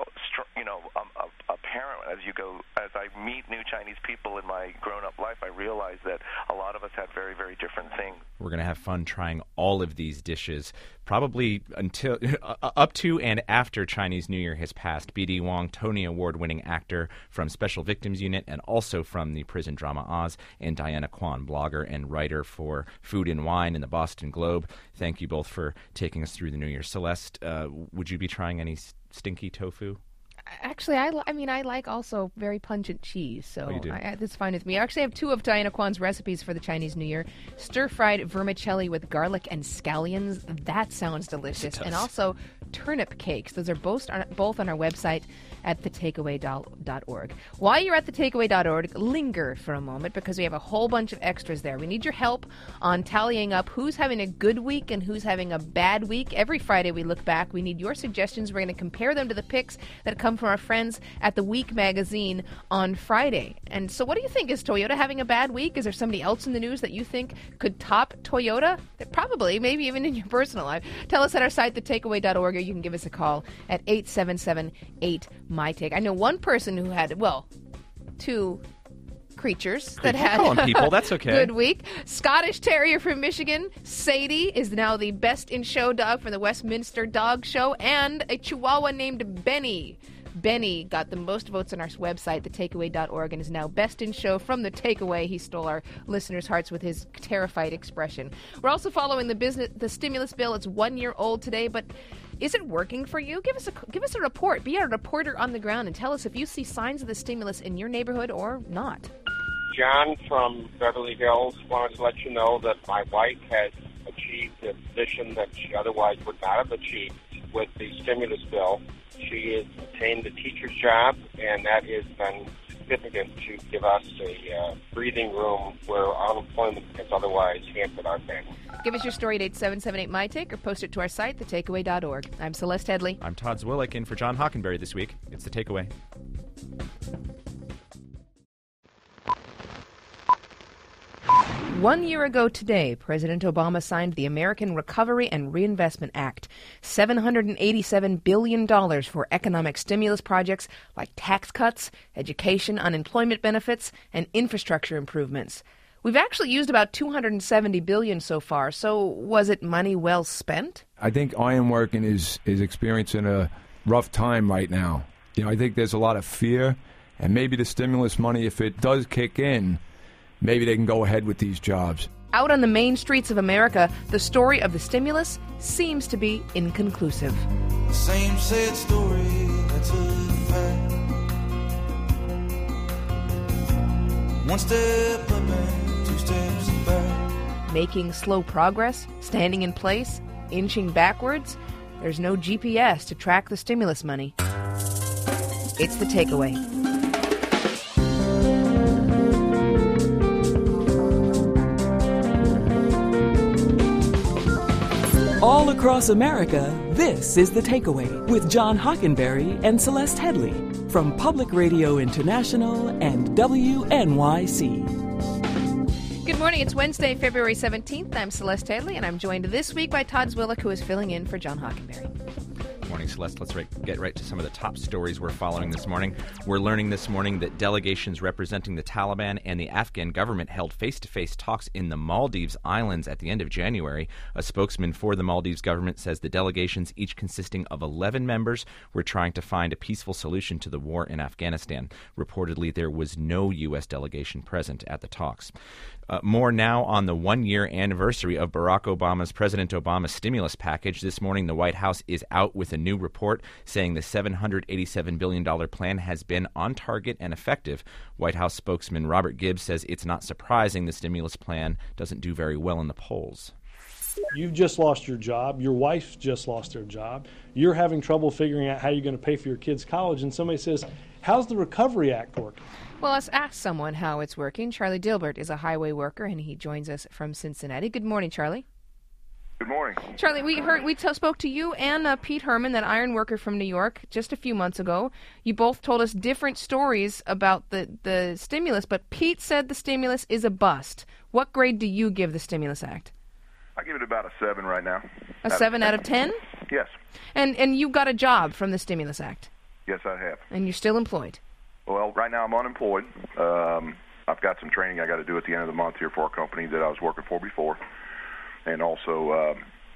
apparent as I meet new Chinese people in my grown-up life. I realize that a lot of us have very, very different things. We're going to have fun trying all of these dishes, probably until up to and after Chinese New Year has passed. BD Wong, Tony Award-winning actor from Special Victims Unit and also from the prison drama Oz, and Diana Kwon, blogger and writer for Food and Wine in the Boston Globe. Thank you both for taking us through the New Year. Celeste, would you be trying any stinky tofu? Actually, I like also very pungent cheese, so that's fine with me. I actually have 2 of Diana Kwon's recipes for the Chinese New Year. Stir-fried vermicelli with garlic and scallions. That sounds delicious. And also turnip cakes. Those are both on our website at thetakeaway.org. While you're at thetakeaway.org, linger for a moment because we have a whole bunch of extras there. We need your help on tallying up who's having a good week and who's having a bad week. Every Friday we look back. We need your suggestions. We're going to compare them to the picks that come from our friends at The Week magazine on Friday. And so what do you think? Is Toyota having a bad week? Is there somebody else in the news that you think could top Toyota? Probably, maybe even in your personal life. Tell us at our site, thetakeaway.org, or you can give us a call at 877-8-MY-TAKE. I know one person who had, two creatures that had calling people. That's okay. Good week. Scottish Terrier from Michigan, Sadie, is now the best in show dog from the Westminster Dog Show, and a Chihuahua named Benny. Benny got the most votes on our website, thetakeaway.org, and is now best in show from The Takeaway. He stole our listeners' hearts with his terrified expression. We're also following the stimulus bill. It's 1 year old today, but is it working for you? Give us a report. Be a reporter on the ground and tell us if you see signs of the stimulus in your neighborhood or not. John from Beverly Hills wanted to let you know that my wife has achieved a position that she otherwise would not have achieved with the stimulus bill. She has obtained a teacher's job, and that has been significant to give us a breathing room where unemployment has otherwise hampered our family. Give us your story at 877-8-MY-TAKE or post it to our site, thetakeaway.org. I'm Celeste Headley. I'm Todd Zwillick, in for John Hockenberry this week. It's The Takeaway. One year ago today, President Obama signed the American Recovery and Reinvestment Act, $787 billion for economic stimulus projects like tax cuts, education, unemployment benefits, and infrastructure improvements. We've actually used about $270 billion so far, so was it money well spent? I think ironworking is experiencing a rough time right now. I think there's a lot of fear, and maybe the stimulus money, if it does kick in, maybe they can go ahead with these jobs. Out on the main streets of America, the story of the stimulus seems to be inconclusive. The same sad story, that's a fact. One step up and 2 steps back. Making slow progress, standing in place, inching backwards. There's no GPS to track the stimulus money. It's The Takeaway. All across America, this is The Takeaway with John Hockenberry and Celeste Headley from Public Radio International and WNYC. Good morning. It's Wednesday, February 17th. I'm Celeste Headley, and I'm joined this week by Todd Zwillick, who is filling in for John Hockenberry. Morning, Celeste. Let's get right to some of the top stories we're following this morning. We're learning this morning that delegations representing the Taliban and the Afghan government held face-to-face talks in the Maldives Islands at the end of January. A spokesman for the Maldives government says the delegations, each consisting of 11 members, were trying to find a peaceful solution to the war in Afghanistan. Reportedly, there was no U.S. delegation present at the talks. More now on the one-year anniversary of Barack Obama's President Obama stimulus package. This morning, the White House is out with a new report saying the $787 billion plan has been on target and effective. White House spokesman Robert Gibbs says it's not surprising the stimulus plan doesn't do very well in the polls. You've just lost your job. Your wife just lost their job. You're having trouble figuring out how you're going to pay for your kids' college. And somebody says, how's the Recovery Act working? Well, let's ask someone how it's working. Charlie Dilbert is a highway worker, and he joins us from Cincinnati. Good morning, Charlie. Good morning. Charlie, we spoke to you and Pete Herman, that iron worker from New York, just a few months ago. You both told us different stories about the stimulus, but Pete said the stimulus is a bust. What grade do you give the Stimulus Act? I give it about a 7 right now. A 7 out of 10? Yes. And you got a job from the Stimulus Act? Yes, I have. And you're still employed? Well, right now I'm unemployed. I've got some training I got to do at the end of the month here for a company that I was working for before. And also,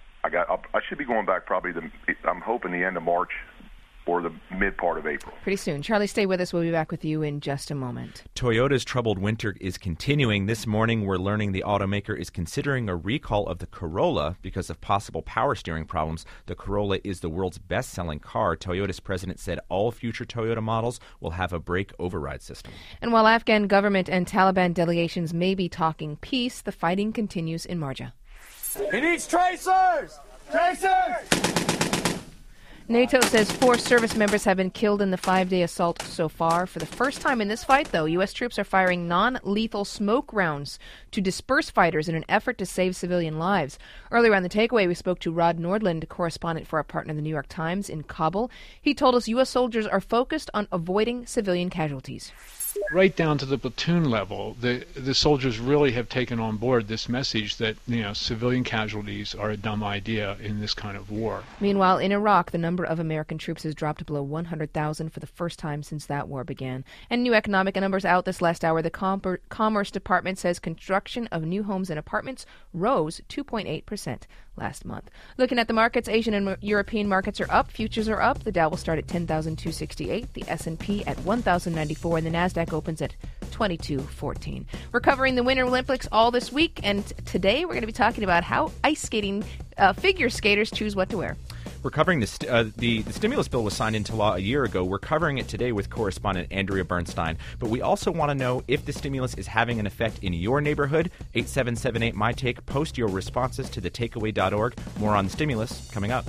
I should be going back probably, I'm hoping the end of March or the mid part of April. Pretty soon. Charlie, stay with us. We'll be back with you in just a moment. Toyota's troubled winter is continuing. This morning, we're learning the automaker is considering a recall of the Corolla because of possible power steering problems. The Corolla is the world's best-selling car. Toyota's president said all future Toyota models will have a brake override system. And while Afghan government and Taliban delegations may be talking peace, the fighting continues in Marja. He needs tracers! Tracers! NATO says 4 service members have been killed in the 5-day assault so far. For the first time in this fight, though, U.S. troops are firing non-lethal smoke rounds to disperse fighters in an effort to save civilian lives. Earlier on The Takeaway, we spoke to Rod Nordland, correspondent for our partner, the New York Times, in Kabul. He told us U.S. soldiers are focused on avoiding civilian casualties. Right down to the platoon level, the soldiers really have taken on board this message that, civilian casualties are a dumb idea in this kind of war. Meanwhile, in Iraq, the number of American troops has dropped below 100,000 for the first time since that war began. And new economic numbers out this last hour. The Commerce Department says construction of new homes and apartments rose 2.8% last month. Looking at the markets, Asian and European markets are up. Futures are up. The Dow will start at 10,268, the S&P at 1,094, and the Nasdaq opens at 2214. We're covering the Winter Olympics all this week, and today we're going to be talking about how ice skating figure skaters choose what to wear. We're covering the stimulus bill was signed into law a year ago. We're covering it today with correspondent Andrea Bernstein. But we also want to know if the stimulus is having an effect in your neighborhood. 8778-MY-TAKE. Post your responses to thetakeaway.org. More on the stimulus coming up.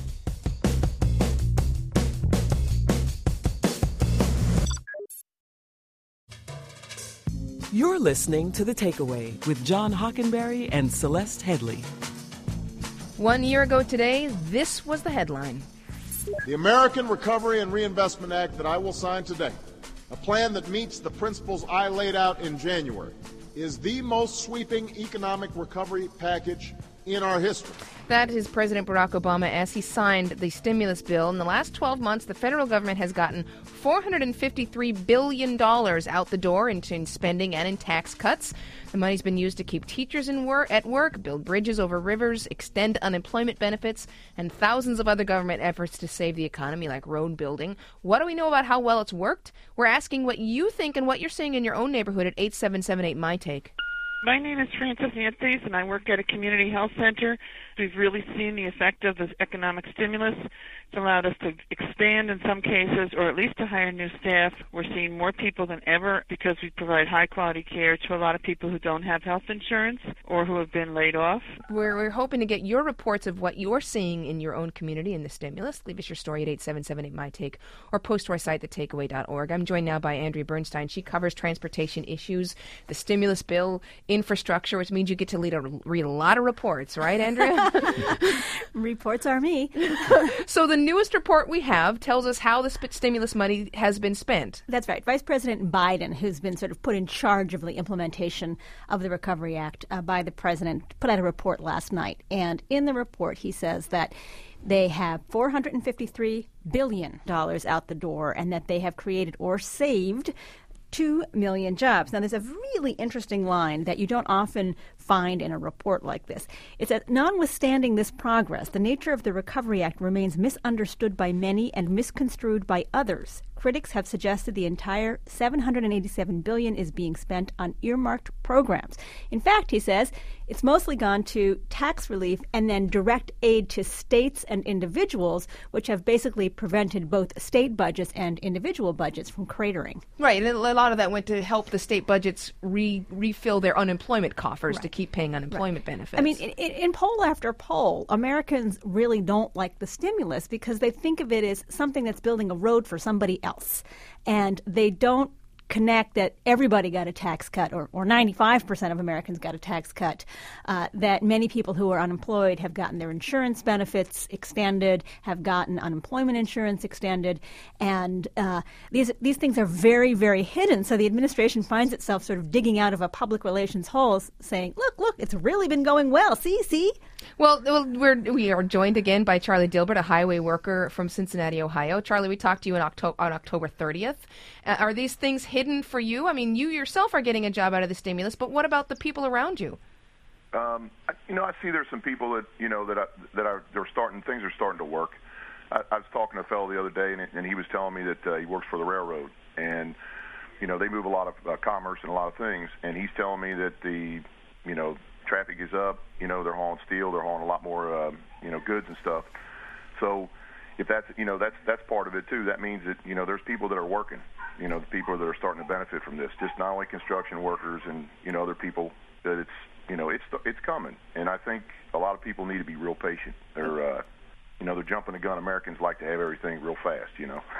You're listening to The Takeaway with John Hockenberry and Celeste Headley. 1 year ago today, this was the headline. The American Recovery and Reinvestment Act that I will sign today, a plan that meets the principles I laid out in January, is the most sweeping economic recovery package in our history. That is President Barack Obama as he signed the stimulus bill. In the last 12 months, the federal government has gotten $453 billion out the door in spending and in tax cuts. The money's been used to keep teachers at work, build bridges over rivers, extend unemployment benefits, and thousands of other government efforts to save the economy, like road building. What do we know about how well it's worked? We're asking what you think and what you're seeing in your own neighborhood at 8778-MY-TAKE. My name is Frances Anthony, and I work at a community health center. We've really seen the effect of this economic stimulus. It's allowed us to expand in some cases, or at least to hire new staff. We're seeing more people than ever because we provide high-quality care to a lot of people who don't have health insurance or who have been laid off. We're hoping to get your reports of what you're seeing in your own community in the stimulus. Leave us your story at 8778-MY-TAKE or post to our site, thetakeaway.org. I'm joined now by Andrea Bernstein. She covers transportation issues, the stimulus bill, infrastructure, which means you get to read a lot of reports, right, Andrea? Reports are me. So the newest report we have tells us how the stimulus money has been spent. That's right. Vice President Biden, who's been sort of put in charge of the implementation of the Recovery Act by the president, put out a report last night. And in the report, he says that they have $453 billion out the door and that they have created or saved 2 million jobs. Now, there's a really interesting line that you don't often find in a report like this. It says, notwithstanding this progress, the nature of the Recovery Act remains misunderstood by many and misconstrued by others. Critics have suggested the entire $787 billion is being spent on earmarked programs. In fact, he says, it's mostly gone to tax relief and then direct aid to states and individuals, which have basically prevented both state budgets and individual budgets from cratering. Right, and a lot of that went to help the state budgets refill their unemployment coffers to keep paying unemployment benefits. I mean, in poll after poll, Americans really don't like the stimulus because they think of it as something that's building a road for somebody else. And they don't connect that everybody got a tax cut, or 95% of Americans got a tax cut, that many people who are unemployed have gotten their insurance benefits extended, have gotten unemployment insurance extended, and these things are very, very hidden. So the administration finds itself sort of digging out of a public relations hole saying, look, it's really been going well. See? Well, we are joined again by Charlie Dilbert, a highway worker from Cincinnati, Ohio. Charlie, we talked to you on October 30th. Are these things hidden for you? I mean, you yourself are getting a job out of the stimulus, but what about the people around you? I see there's some people that things are starting to work. I was talking to a fellow the other day, and he was telling me that he works for the railroad, and they move a lot of commerce and a lot of things, and he's telling me that the traffic is up. They're hauling steel, they're hauling a lot more goods and stuff. So if that's part of it too. That means that there's people that are working. The people that are starting to benefit from this. Just not only construction workers and other people. That it's coming. And I think a lot of people need to be real patient. they're jumping the gun. Americans like to have everything real fast,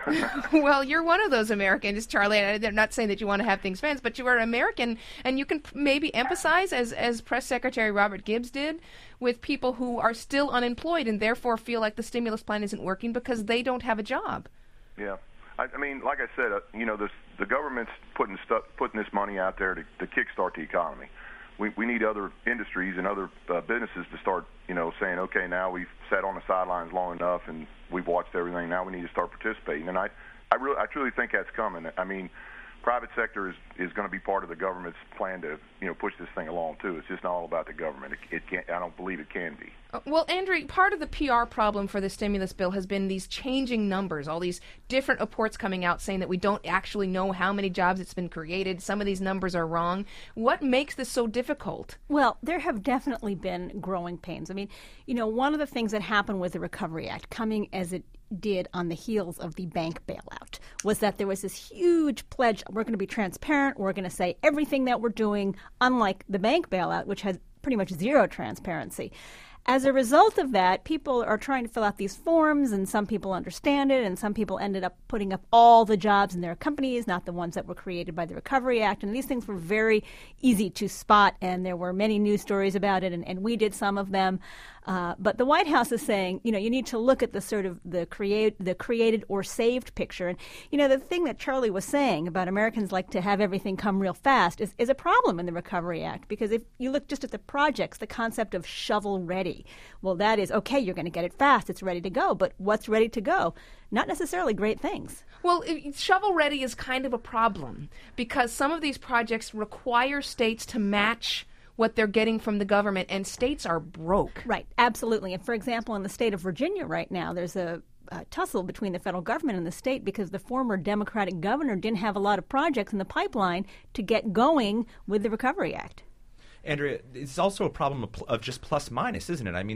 Well, you're one of those Americans, Charlie. And I'm not saying that you want to have things fast, but you are American, and you can maybe empathize, as Press Secretary Robert Gibbs did, with people who are still unemployed and therefore feel like the stimulus plan isn't working because they don't have a job. Yeah. I mean, like I said, the government's putting this money out there to kickstart the economy. We need other industries and other businesses to start, saying, okay, now we've sat on the sidelines long enough and we've watched everything. Now we need to start participating. And I truly think that's coming. I mean, private sector is going to be part of the government's plan to, push this thing along too. It's just not all about the government. It can't. I don't believe it can be. Well, Andrew, part of the PR problem for the stimulus bill has been these changing numbers, all these different reports coming out saying that we don't actually know how many jobs it's been created. Some of these numbers are wrong. What makes this so difficult? Well, there have definitely been growing pains. I mean, one of the things that happened with the Recovery Act, coming as it did on the heels of the bank bailout, was that there was this huge pledge. We're going to be transparent. We're going to say everything that we're doing, unlike the bank bailout, which has pretty much zero transparency. As a result of that, people are trying to fill out these forms, and some people understand it, and some people ended up putting up all the jobs in their companies, not the ones that were created by the Recovery Act. And these things were very easy to spot, and there were many news stories about it, and we did some of them. But the White House is saying, you need to look at the sort of the created or saved picture. And, the thing that Charlie was saying about Americans like to have everything come real fast is a problem in the Recovery Act, because if you look just at the projects, the concept of shovel ready, well, that is, okay, you're going to get it fast, it's ready to go. But what's ready to go? Not necessarily great things. Well, shovel ready is kind of a problem because some of these projects require states to match what they're getting from the government, and states are broke. Right, absolutely. And for example, in the state of Virginia right now, there's a tussle between the federal government and the state because the former Democratic governor didn't have a lot of projects in the pipeline to get going with the Recovery Act. Andrea, it's also a problem of just plus minus, isn't it? I mean,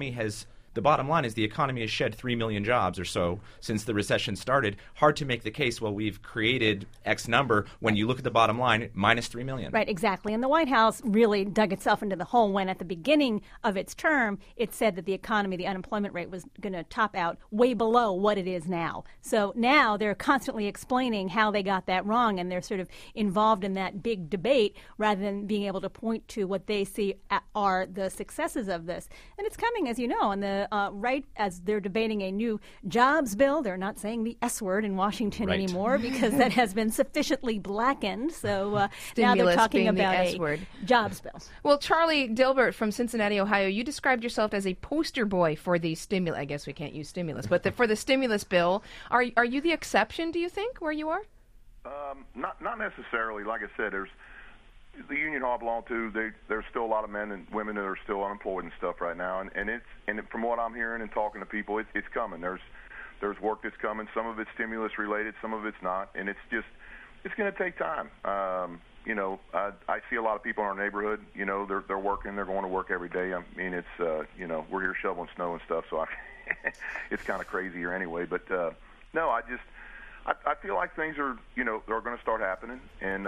the bottom line is the economy has shed 3 million jobs or so since the recession started. Hard to make the case, well, we've created X number when you look at the bottom line, minus 3 million. Right, exactly. And the White House really dug itself into the hole when at the beginning of its term, it said that the economy, the unemployment rate was going to top out way below what it is now. So now they're constantly explaining how they got that wrong, and they're sort of involved in that big debate rather than being able to point to what they see are the successes of this. And it's coming, as you know, and right as they're debating a new jobs bill. They're not saying the S word in Washington anymore because that has been sufficiently blackened. So now they're talking about a jobs bill. Well, Charlie Dilbert from Cincinnati, Ohio, you described yourself as a poster boy for the stimulus. I guess we can't use stimulus, but for the stimulus bill. Are you the exception, do you think, where you are? Not necessarily. Like I said, there's the union I belong to, there's still a lot of men and women that are still unemployed and stuff right now, and from what I'm hearing and talking to people, it's coming. There's work that's coming. Some of it's stimulus related, some of it's not, and it's going to take time. I see a lot of people in our neighborhood. They're working, they're going to work every day. I mean, it's we're here shoveling snow and stuff, so it's kind of crazy here anyway. But no, I feel like things are going to start happening, and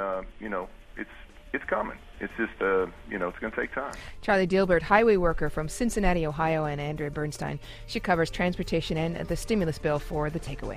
it's coming. It's just, it's going to take time. Charlie Dilbert, highway worker from Cincinnati, Ohio, and Andrea Bernstein. She covers transportation and the stimulus bill for The Takeaway.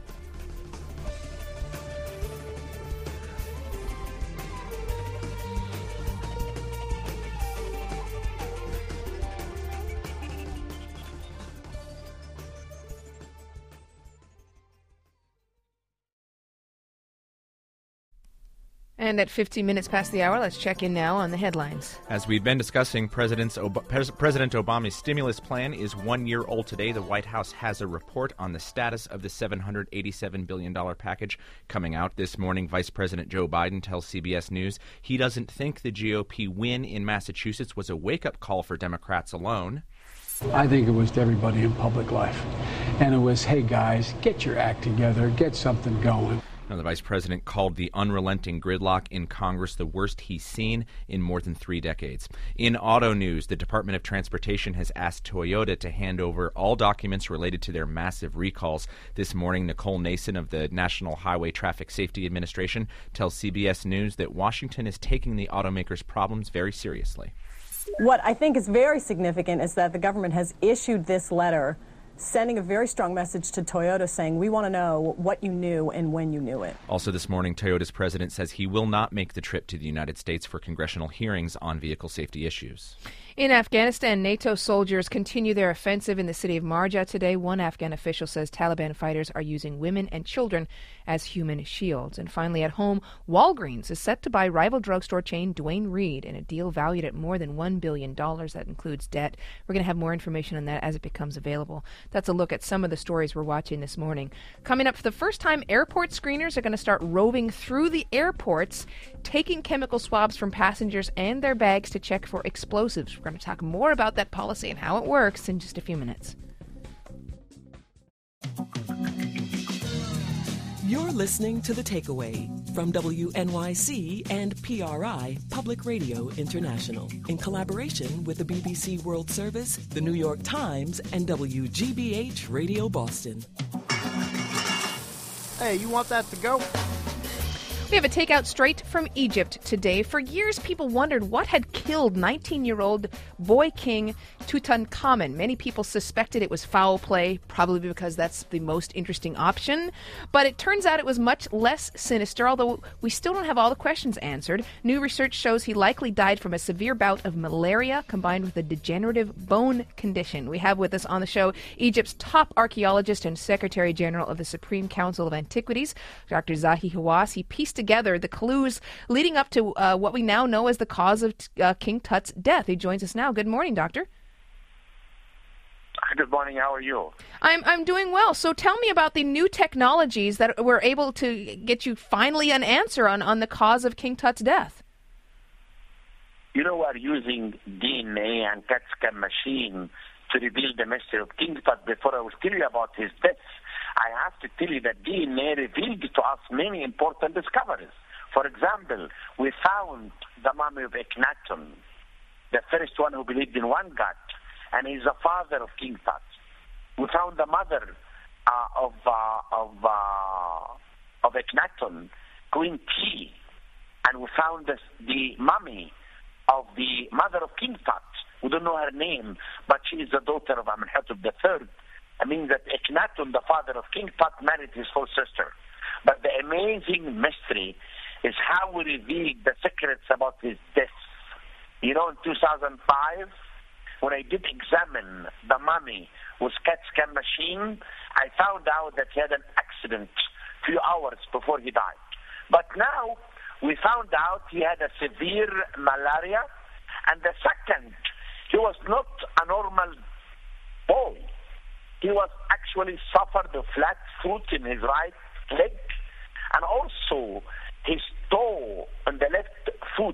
And at 15 minutes past the hour, let's check in now on the headlines. As we've been discussing, President Obama's stimulus plan is 1 year old today. The White House has a report on the status of the $787 billion package coming out this morning. Vice President Joe Biden tells CBS News he doesn't think the GOP win in Massachusetts was a wake-up call for Democrats alone. I think it was to everybody in public life. And it was, hey, guys, get your act together, get something going. Now, the vice president called the unrelenting gridlock in Congress the worst he's seen in more than 3 decades. In auto news, the Department of Transportation has asked Toyota to hand over all documents related to their massive recalls. This morning, Nicole Nason of the National Highway Traffic Safety Administration tells CBS News that Washington is taking the automakers' problems very seriously. What I think is very significant is that the government has issued this letter sending a very strong message to Toyota saying we want to know what you knew and when you knew it. Also this morning, Toyota's president says he will not make the trip to the United States for congressional hearings on vehicle safety issues. In Afghanistan, NATO soldiers continue their offensive in the city of Marja today. One Afghan official says Taliban fighters are using women and children as human shields. And finally, at home, Walgreens is set to buy rival drugstore chain Duane Reade in a deal valued at more than $1 billion. That includes debt. We're going to have more information on that as it becomes available. That's a look at some of the stories we're watching this morning. Coming up, for the first time, airport screeners are going to start roving through the airports, taking chemical swabs from passengers and their bags to check for explosives. We're going to talk more about that policy and how it works in just a few minutes. You're listening to The Takeaway from WNYC and PRI, Public Radio International, in collaboration with the BBC World Service, the New York Times, and WGBH Radio Boston. Hey, you want that to go? We have a takeout straight from Egypt today. For years, people wondered what had killed 19-year-old boy king Tutankhamun. Many people suspected it was foul play, probably because that's the most interesting option. But it turns out it was much less sinister, although we still don't have all the questions answered. New research shows he likely died from a severe bout of malaria combined with a degenerative bone condition. We have with us on the show Egypt's top archaeologist and Secretary General of the Supreme Council of Antiquities, Dr. Zahi Hawass. He pieced together the clues leading up to what we now know as the cause of King Tut's death. He joins us now. Good morning, Doctor. Good morning. How are you? I'm doing well. So tell me about the new technologies that were able to get you finally an answer on the cause of King Tut's death. You know, we're using DNA and CAT scan machine to reveal the mystery of King Tut. Before I will tell you about his death, I have to tell you that DNA revealed to us many important discoveries. For example, we found the mummy of Akhenaten, the first one who believed in one God, and he's the father of King Tut. We found the mother of Akhenaten, Queen Ti, and we found the mummy of the mother of King Tut. We don't know her name, but she is the daughter of Amenhotep III. I mean that Akhenaten, the father of King Tut, married his full sister. But the amazing mystery is how we revealed the secrets about his death. You know, in 2005, when I did examine the mummy with CAT scan machine, I found out that he had an accident a few hours before he died. But now we found out he had a severe malaria, and the second, he was not a normal boy. He was actually suffered a flat foot in his right leg, and also his toe on the left foot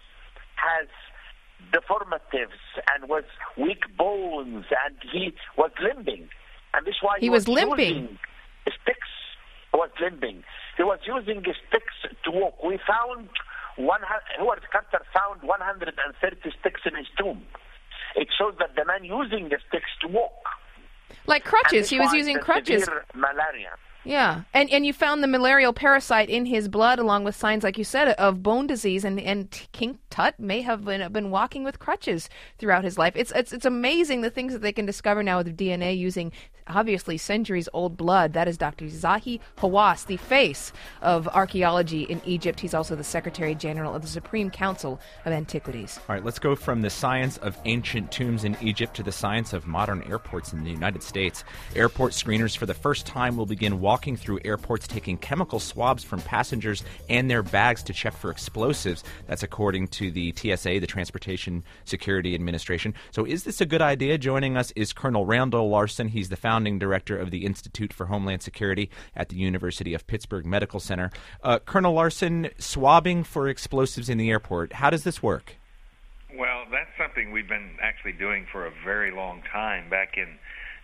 has deformatives and was weak bones, and he was limping. And this is why he was limping. Using sticks. He was limping. He was using sticks to walk. We found Howard Carter found 130 sticks in his tomb. It shows that the man using the sticks to walk. Like crutches. He was using crutches. Severe malaria. Yeah, and you found the malarial parasite in his blood, along with signs, like you said, of bone disease. And King Tut may have been walking with crutches throughout his life. It's amazing the things that they can discover now with DNA using obviously centuries-old blood. That is Dr. Zahi Hawass, the face of archaeology in Egypt. He's also the Secretary General of the Supreme Council of Antiquities. All right, let's go from the science of ancient tombs in Egypt to the science of modern airports in the United States. Airport screeners for the first time will begin walking through airports, taking chemical swabs from passengers and their bags to check for explosives. That's according to the TSA, the Transportation Security Administration. So is this a good idea? Joining us is Colonel Randall Larson. He's the founding director of the Institute for Homeland Security at the University of Pittsburgh Medical Center. Colonel Larson, swabbing for explosives in the airport, how does this work? Well, that's something we've been actually doing for a very long time. Back in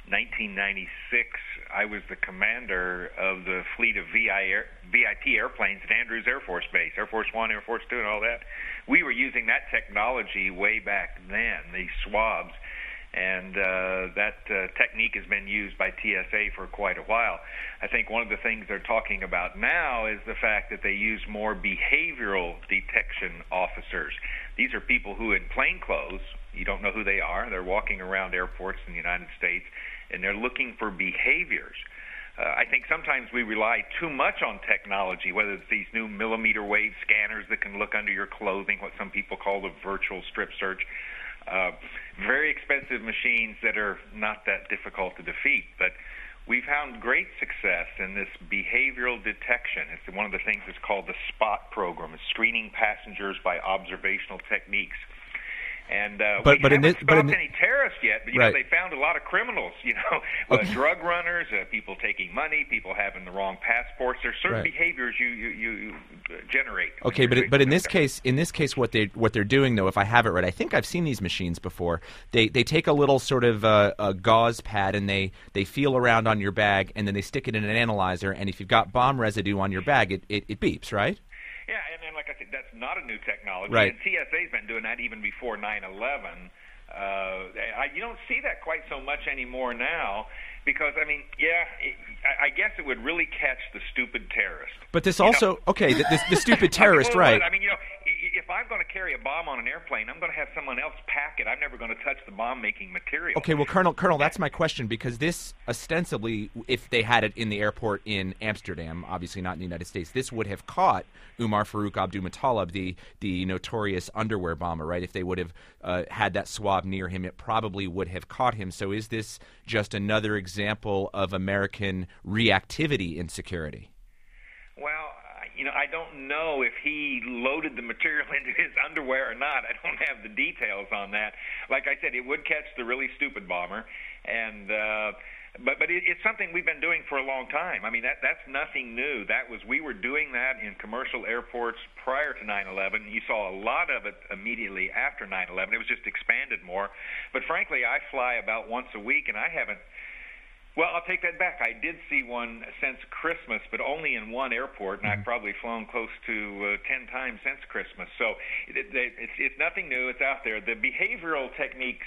1996, I was the commander of the fleet of VIP airplanes at Andrews Air Force Base, Air Force One, Air Force Two, and all that. We were using that technology way back then, these swabs, and that technique has been used by TSA for quite a while. I think one of the things they're talking about now is the fact that they use more behavioral detection officers. These are people who in plain clothes You don't know who they are. They're walking around airports in the United States, and they're looking for behaviors. I think sometimes we rely too much on technology, whether it's these new millimeter wave scanners that can look under your clothing, what some people call the virtual strip search. Very expensive machines that are not that difficult to defeat. But we've found great success in this behavioral detection. It's one of the things that's called the SPOT program. It's screening passengers by observational techniques. And we haven't stopped any terrorists yet, but you know, they found a lot of criminals, drug runners, people taking money, people having the wrong passports. There's certain behaviors you generate. Okay, but in this case, what they're doing, though, if I have it right, I think I've seen these machines before. They take a little sort of a gauze pad and they feel around on your bag, and then they stick it in an analyzer, and if you've got bomb residue on your bag, it beeps, right? Yeah, and then, like I said, that's not a new technology. Right. And TSA's been doing that even before 9/11. You don't see that quite so much anymore now because, I mean, I guess it would really catch the stupid terrorist. But this also, the stupid terrorist, right. I mean, if I'm going to carry a bomb on an airplane, I'm going to have someone else pack it. I'm never going to touch the bomb-making material. Okay, well, Colonel, that's my question, because this ostensibly, if they had it in the airport in Amsterdam, obviously not in the United States, this would have caught Umar Farouk Abdulmutallab, the notorious underwear bomber, right? If they would have had that swab near him, it probably would have caught him. So is this just another example of American reactivity in security? Well, I don't know if he loaded the material into his underwear or not. I don't have the details on that. Like I said, it would catch the really stupid bomber, and but it's something we've been doing for a long time. I mean, that's nothing new. We were doing that in commercial airports prior to 9/11. You saw a lot of it immediately after 9/11. It was just expanded more. But frankly, I fly about once a week, and I haven't. Well, I'll take that back. I did see one since Christmas, but only in one airport, and I've probably flown close to 10 times since Christmas. So it's nothing new. It's out there. The behavioral techniques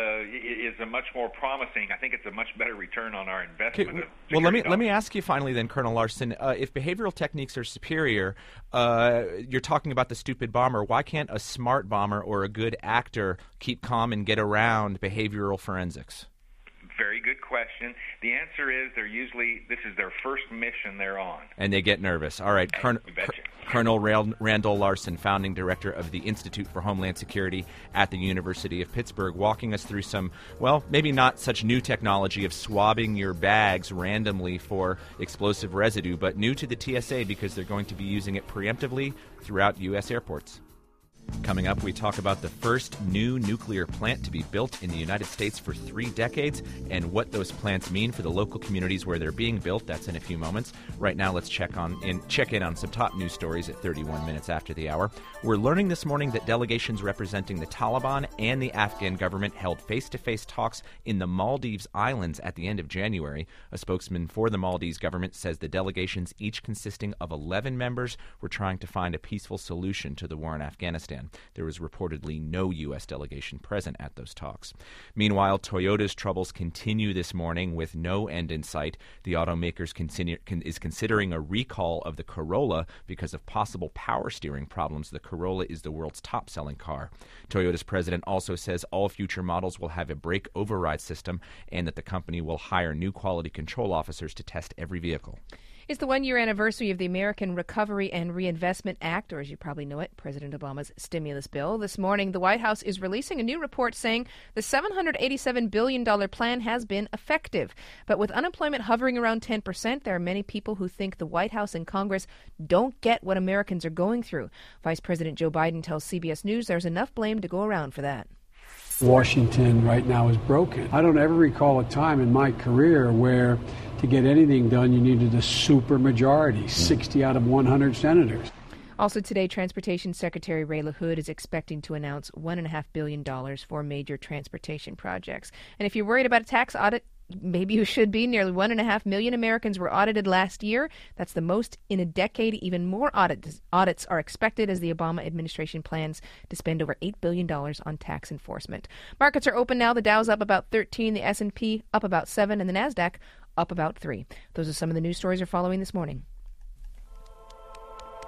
is a much more promising. I think it's a much better return on our investment. Okay, well, let me ask you finally then, Colonel Larson, if behavioral techniques are superior, you're talking about the stupid bomber. Why can't a smart bomber or a good actor keep calm and get around behavioral forensics? Very good question. The answer is this is their first mission they're on. And they get nervous. All right, Colonel Randall Larson, founding director of the Institute for Homeland Security at the University of Pittsburgh, walking us through some, well, maybe not such new technology of swabbing your bags randomly for explosive residue, but new to the TSA because they're going to be using it preemptively throughout U.S. airports. Coming up, we talk about the first new nuclear plant to be built in the United States for 3 decades and what those plants mean for the local communities where they're being built. That's in a few moments. Right now, let's check in on some top news stories at 31 minutes after the hour. We're learning this morning that delegations representing the Taliban and the Afghan government held face-to-face talks in the Maldives Islands at the end of January. A spokesman for the Maldives government says the delegations, each consisting of 11 members, were trying to find a peaceful solution to the war in Afghanistan. There was reportedly no U.S. delegation present at those talks. Meanwhile, Toyota's troubles continue this morning with no end in sight. The automaker is considering a recall of the Corolla because of possible power steering problems. The Corolla is the world's top-selling car. Toyota's president also says all future models will have a brake override system and that the company will hire new quality control officers to test every vehicle. It's the one-year anniversary of the American Recovery and Reinvestment Act, or as you probably know it, President Obama's stimulus bill. This morning, the White House is releasing a new report saying the $787 billion plan has been effective. But with unemployment hovering around 10%, there are many people who think the White House and Congress don't get what Americans are going through. Vice President Joe Biden tells CBS News there's enough blame to go around for that. Washington right now is broken. I don't ever recall a time in my career where to get anything done you needed a super majority, 60 out of 100 senators. Also today, Transportation Secretary Ray LaHood is expecting to announce $1.5 billion for major transportation projects. And if you're worried about a tax audit, maybe you should be. Nearly 1.5 million Americans were audited last year. That's the most in a decade. Even more audits are expected as the Obama administration plans to spend over $8 billion on tax enforcement. Markets are open now. The Dow's up about 13, the S&P up about 7, and the NASDAQ up about 3. Those are some of the news stories you're following this morning.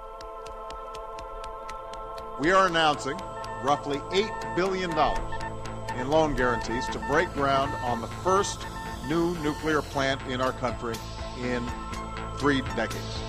We are announcing roughly $8 billion in loan guarantees to break ground on the first new nuclear plant in our country in 3 decades.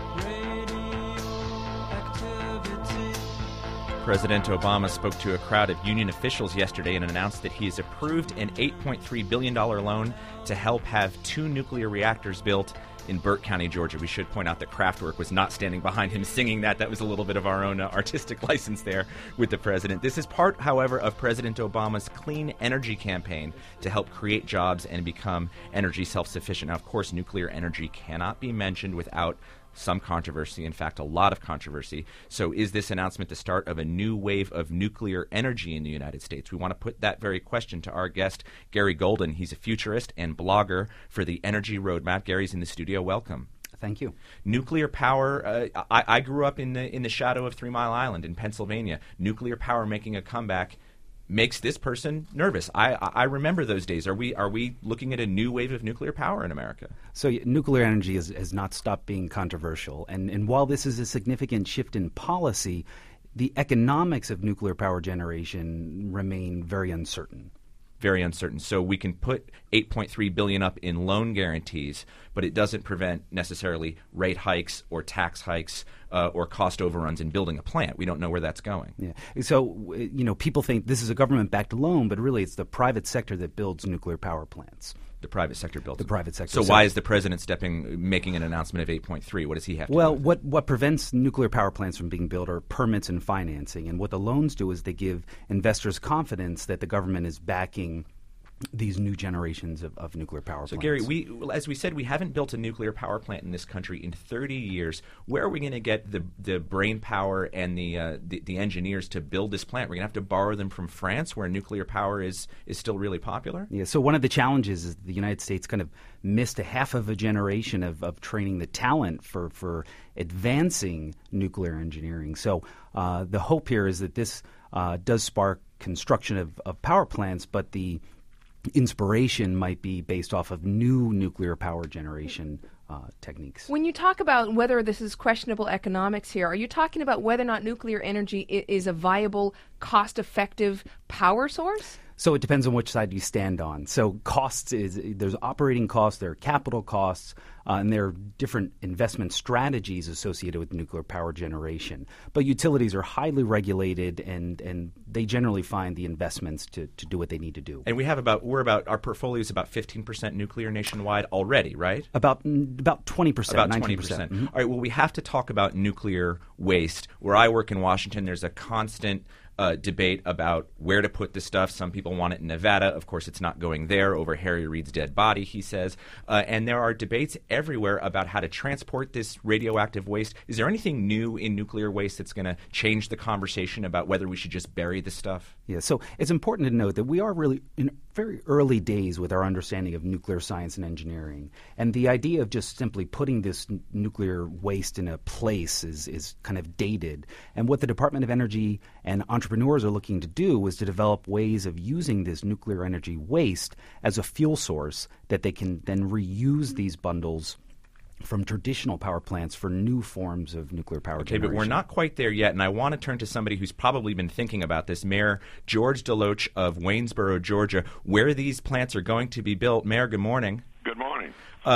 President Obama spoke to a crowd of union officials yesterday and announced that he has approved an $8.3 billion loan to help have 2 nuclear reactors built in Burke County, Georgia. We should point out that Kraftwerk was not standing behind him singing that. That was a little bit of our own artistic license there with the president. This is part, however, of President Obama's clean energy campaign to help create jobs and become energy self-sufficient. Now, of course, nuclear energy cannot be mentioned without some controversy, in fact, a lot of controversy. So is this announcement the start of a new wave of nuclear energy in the United States? We want to put that very question to our guest, Gary Golden. He's a futurist and blogger for the Energy Roadmap. Gary's in the studio. Welcome. Thank you. Nuclear power, I grew up in the shadow of 3 Mile Island in Pennsylvania. Nuclear power making a comeback makes this person nervous. I remember those days. Are we looking at a new wave of nuclear power in America? So nuclear energy has not stopped being controversial. And while this is a significant shift in policy, the economics of nuclear power generation remain very uncertain. Very uncertain. So we can put $8.3 billion up in loan guarantees, but it doesn't prevent necessarily rate hikes or tax hikes or cost overruns in building a plant. We don't know where that's going. Yeah. So, people think this is a government-backed loan, but really it's the private sector that builds nuclear power plants. The private sector builds the private sector. So why is the president making an announcement of 8.3? What does he have to do? Well, what prevents nuclear power plants from being built are permits and financing. And what the loans do is they give investors confidence that the government is backing these new generations of nuclear power plants. So, Gary, as we said, we haven't built a nuclear power plant in this country in 30 years. Where are we going to get the brain power and the engineers to build this plant? We're going to have to borrow them from France, where nuclear power is still really popular? Yeah, so one of the challenges is the United States kind of missed a half of a generation of training the talent for advancing nuclear engineering. So the hope here is that this does spark construction of power plants, but the inspiration might be based off of new nuclear power generation techniques. When you talk about whether this is questionable economics here, are you talking about whether or not nuclear energy is a viable, cost-effective power source? So it depends on which side you stand on. So costs there's operating costs, there are capital costs, and there are different investment strategies associated with nuclear power generation. But utilities are highly regulated, and they generally find the investments to do what they need to do. And our portfolio is about 15% nuclear nationwide already, right? About 20%, about 19%. 20%. Mm-hmm. All right. Well, we have to talk about nuclear waste. Where I work in Washington, there's a constant debate about where to put this stuff. Some people want it in Nevada. Of course, it's not going there over Harry Reid's dead body, he says. And there are debates everywhere about how to transport this radioactive waste. Is there anything new in nuclear waste that's going to change the conversation about whether we should just bury this stuff? Yeah, so it's important to note that we are really in very early days with our understanding of nuclear science and engineering. And the idea of just simply putting this nuclear waste in a place is kind of dated. And what the Department of Energy and entrepreneurs are looking to do is to develop ways of using this nuclear energy waste as a fuel source that they can then reuse these bundles from traditional power plants for new forms of nuclear power generation. Okay, but we're not quite there yet, and I want to turn to somebody who's probably been thinking about this, Mayor George Deloach of Waynesboro, Georgia, where these plants are going to be built. Mayor, good morning. Good morning.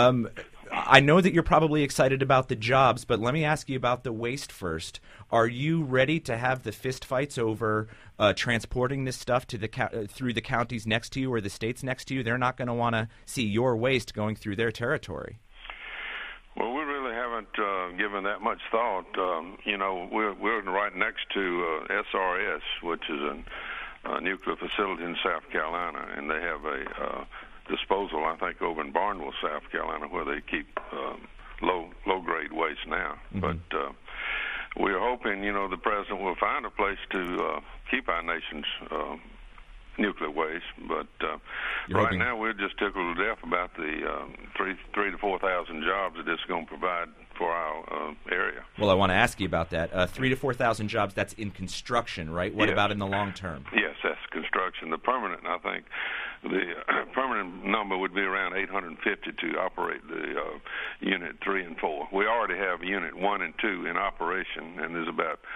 I know that you're probably excited about the jobs, but let me ask you about the waste first. Are you ready to have the fist fights over transporting this stuff to through the counties next to you or the states next to you? They're not going to want to see your waste going through their territory. Well, we really haven't given that much thought. We're right next to SRS, which is a nuclear facility in South Carolina, and they have a disposal, I think, over in Barnwell, South Carolina, where they keep low-grade waste now. Mm-hmm. But we're hoping, the president will find a place to keep our nation's nuclear waste, but right now we're just tickled to death about the 3,000 to 4,000 jobs that this is going to provide for our area. Well, I want to ask you about that. 3,000 to 4,000 jobs, that's in construction, right? What about in the long term? Yes, that's construction. The permanent, I think, the permanent number would be around 850 to operate the Unit 3 and 4. We already have Unit 1 and 2 in operation, and there's about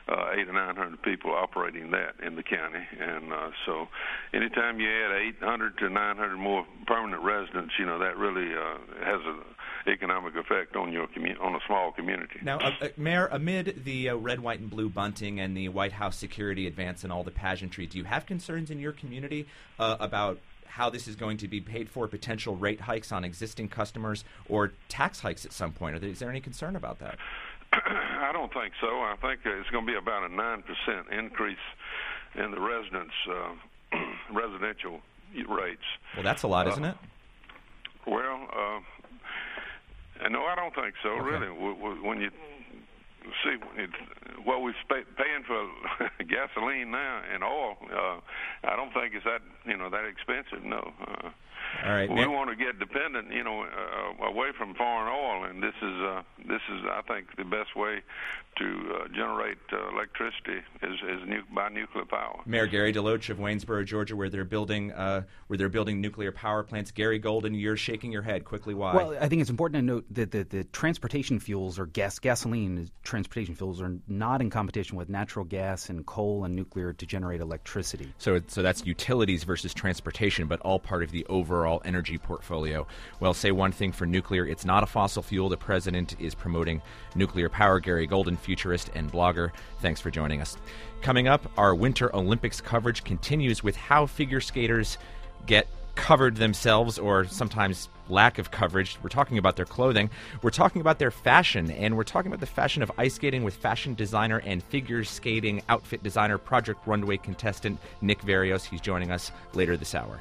800 or 900 people operating that in the county, and so anytime you add 800 to 900 more permanent residents, that really has an economic effect on your on a small community. Now, Mayor, amid the red, white, and blue bunting and the White House security advance and all the pageantry, do you have concerns in your community about how this is going to be paid for, potential rate hikes on existing customers or tax hikes at some point? Is there any concern about that? I don't think so. I think it's going to be about a 9% increase in the residential rates. Well, that's a lot, isn't it? Well, no, I don't think so, okay. Really. When you see what we're paying for gasoline now and oil, I don't think it's that that expensive. No. All right. We want to get dependent, away from foreign oil, and this is I think the best way to generate electricity is by nuclear power. Mayor Gary DeLoach of Waynesboro, Georgia, where they're building nuclear power plants. Gary Golden, you're shaking your head. Quickly, why? Well, I think it's important to note that the transportation fuels or gasoline transportation fuels are not in competition with natural gas and coal and nuclear to generate electricity. So that's utilities versus transportation, but all part of the overall energy portfolio. Well, say one thing for nuclear, it's not a fossil fuel. The president is promoting nuclear power. Gary Golden, futurist and blogger, thanks for joining us. Coming up, our Winter Olympics coverage continues with how figure skaters get covered themselves, or sometimes lack of coverage. We're talking about their clothing. We're talking about their fashion, and we're talking about the fashion of ice skating with fashion designer and figure skating outfit designer, Project Runway contestant Nick Varios. He's joining us later this hour.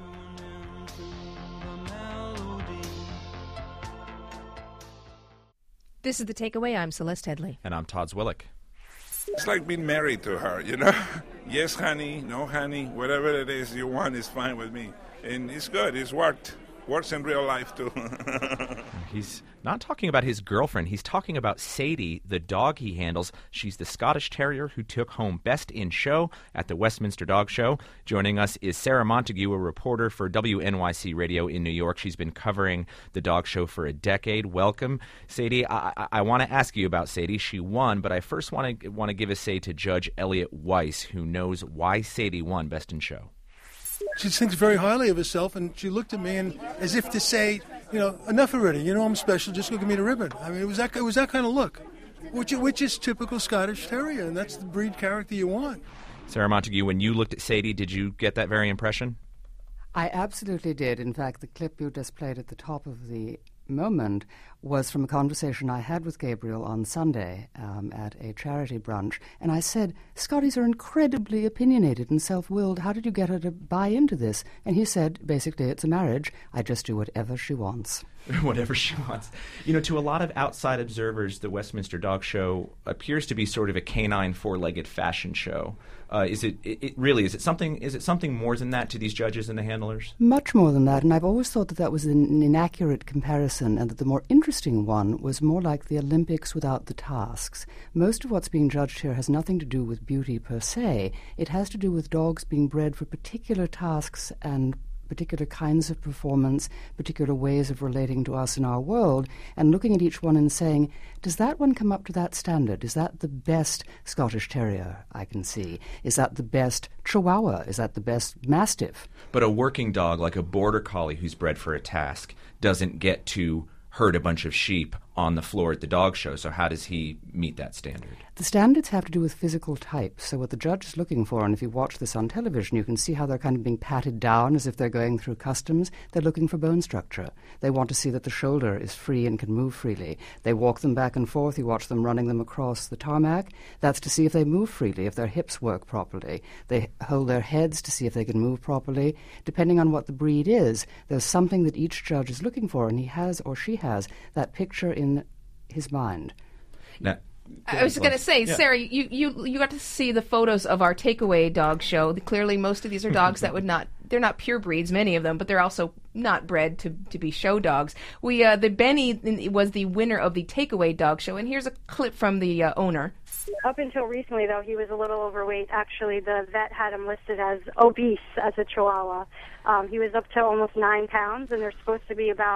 This is The Takeaway. I'm Celeste Headley. And I'm Todd Zwillick. It's like being married to her, Yes, honey, no, honey, whatever it is you want is fine with me. And it's good. It's worked. Works in real life, too. He's not talking about his girlfriend. He's talking about Sadie, the dog he handles. She's the Scottish Terrier who took home Best in Show at the Westminster Dog Show. Joining us is Sarah Montague, a reporter for WNYC Radio in New York. She's been covering the dog show for a decade. Welcome, Sadie. I want to ask you about Sadie. She won, but I first want to give a say to Judge Elliot Weiss, who knows why Sadie won Best in Show. She thinks very highly of herself, and she looked at me and as if to say, enough already. I'm special. Just go give me the ribbon. I mean, it was that kind of look, which is typical Scottish Terrier, and that's the breed character you want. Sarah Montague, when you looked at Sadie, did you get that very impression? I absolutely did. In fact, the clip you just played at the top of the moment was from a conversation I had with Gabriel on Sunday at a charity brunch, and I said, Scotties are incredibly opinionated and self-willed. How did you get her to buy into this? And he said, basically, it's a marriage. I just do whatever she wants. Whatever she wants. To a lot of outside observers, the Westminster Dog Show appears to be sort of a canine four-legged fashion show. Is it something more than that to these judges and the handlers? Much more than that, and I've always thought that was an inaccurate comparison, and that the more interesting one was more like the Olympics without the tasks. Most of what's being judged here has nothing to do with beauty per se. It has to do with dogs being bred for particular tasks and particular kinds of performance, particular ways of relating to us in our world, and looking at each one and saying, does that one come up to that standard? Is that the best Scottish Terrier I can see? Is that the best Chihuahua? Is that the best Mastiff? But a working dog, like a Border Collie who's bred for a task, doesn't get to herd a bunch of sheep on the floor at the dog show. So how does he meet that standard? The standards have to do with physical type. So what the judge is looking for, and if you watch this on television, you can see how they're kind of being patted down as if they're going through customs. They're looking for bone structure. They want to see that the shoulder is free and can move freely. They walk them back and forth. You watch them running them across the tarmac. That's to see if they move freely, if their hips work properly. They hold their heads to see if they can move properly. Depending on what the breed is, there's something that each judge is looking for, and he has or she has that picture in his mind. Now, I was going to say, yeah. Sarah, you got to see the photos of our takeaway dog show. Clearly, most of these are dogs that they're not pure breeds, many of them, but they're also not bred to be show dogs. The Benny was the winner of the takeaway dog show, and here's a clip from the owner. Up until recently, though, he was a little overweight. Actually, the vet had him listed as obese as a Chihuahua. He was up to almost 9 pounds, and they're supposed to be about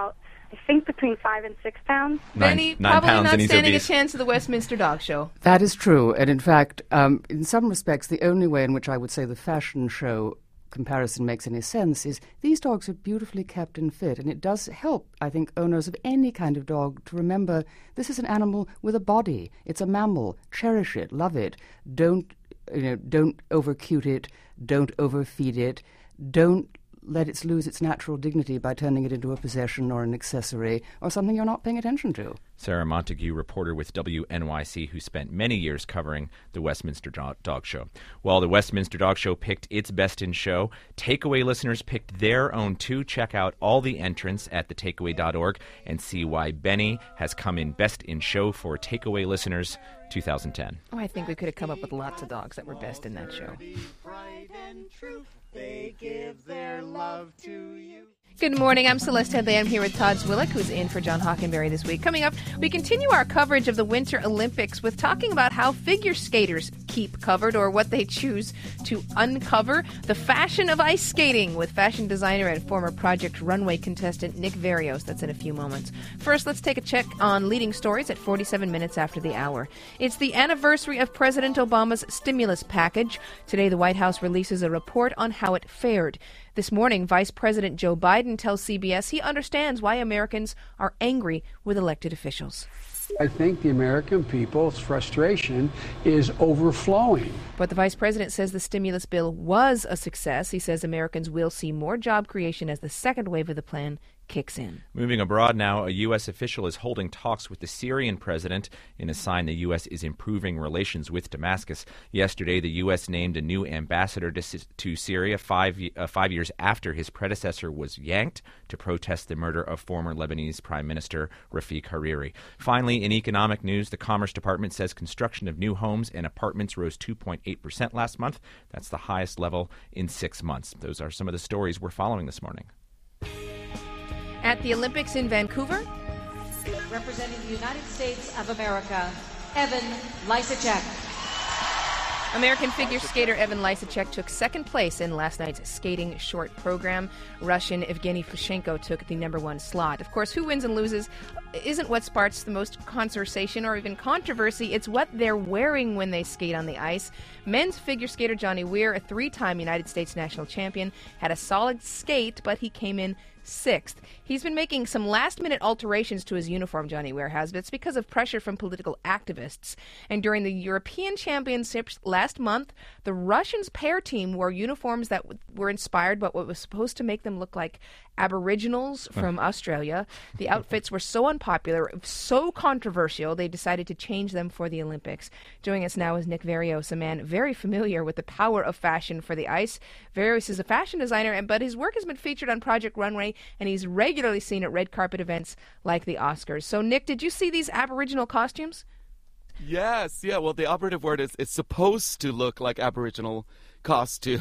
I think between 5 and 6 pounds. Benny, nine probably pounds not and he's standing obese. a chance at the Westminster Dog Show. That is true. And in fact, in some respects, the only way in which I would say the fashion show comparison makes any sense is these dogs are beautifully kept and fit. And it does help, I think, owners of any kind of dog to remember this is an animal with a body. It's a mammal. Cherish it. Love it. Don't over-cute it. Don't overfeed it. Don't let it lose its natural dignity by turning it into a possession or an accessory or something you're not paying attention to. Sarah Montague, reporter with WNYC, who spent many years covering the Westminster Dog Show. While the Westminster Dog Show picked its best in show, Takeaway listeners picked their own too. Check out all the entrants at thetakeaway.org and see why Benny has come in best in show for Takeaway listeners 2010. Oh, I think we could have come up with lots of dogs that were best in that show. They give their love to you. Good morning. I'm Celeste Headley. I'm here with Todd Zwillick, who's in for John Hockenberry this week. Coming up, we continue our coverage of the Winter Olympics with talking about how figure skaters keep covered or what they choose to uncover. The fashion of ice skating with fashion designer and former Project Runway contestant Nick Verios. That's in a few moments. First, let's take a check on leading stories at 47 minutes after the hour. It's the anniversary of President Obama's stimulus package. Today, the White House releases a report on how it fared. This morning, Vice President Joe Biden tells CBS he understands why Americans are angry with elected officials. I think the American people's frustration is overflowing. But the vice president says the stimulus bill was a success. He says Americans will see more job creation as the second wave of the plan kicks in. Moving abroad now, a U.S. official is holding talks with the Syrian president in a sign the U.S. is improving relations with Damascus. Yesterday, the U.S. named a new ambassador to Syria 5 years after his predecessor was yanked to protest the murder of former Lebanese Prime Minister Rafiq Hariri. Finally, in economic news, the Commerce Department says construction of new homes and apartments rose 2.8% last month. That's the highest level in 6 months. Those are some of the stories we're following this morning. At the Olympics in Vancouver, representing the United States of America, Evan Lysacek. American figure skater Evan Lysacek took second place in last night's skating short program. Russian Evgeny Fushenko took the number one slot. Of course, who wins and loses isn't what sparks the most conversation or even controversy. It's what they're wearing when they skate on the ice. Men's figure skater Johnny Weir, a three-time United States national champion, had a solid skate, but he came in sixth. He's been making some last-minute alterations to his uniform, Johnny Weir has, but it's because of pressure from political activists. And during the European Championships last month, the Russians' pair team wore uniforms that were inspired by what was supposed to make them look like Aboriginals from Australia. The outfits were so unpopular, so controversial, they decided to change them for the Olympics. Joining us now is Nick Verios, a man very familiar with the power of fashion for the ice. Verios is a fashion designer, but his work has been featured on Project Runway, and he's regularly seen at red carpet events like the Oscars. So, Nick, did you see these Aboriginal costumes? Yes, yeah. Well, the operative word is it's supposed to look like Aboriginal costumes.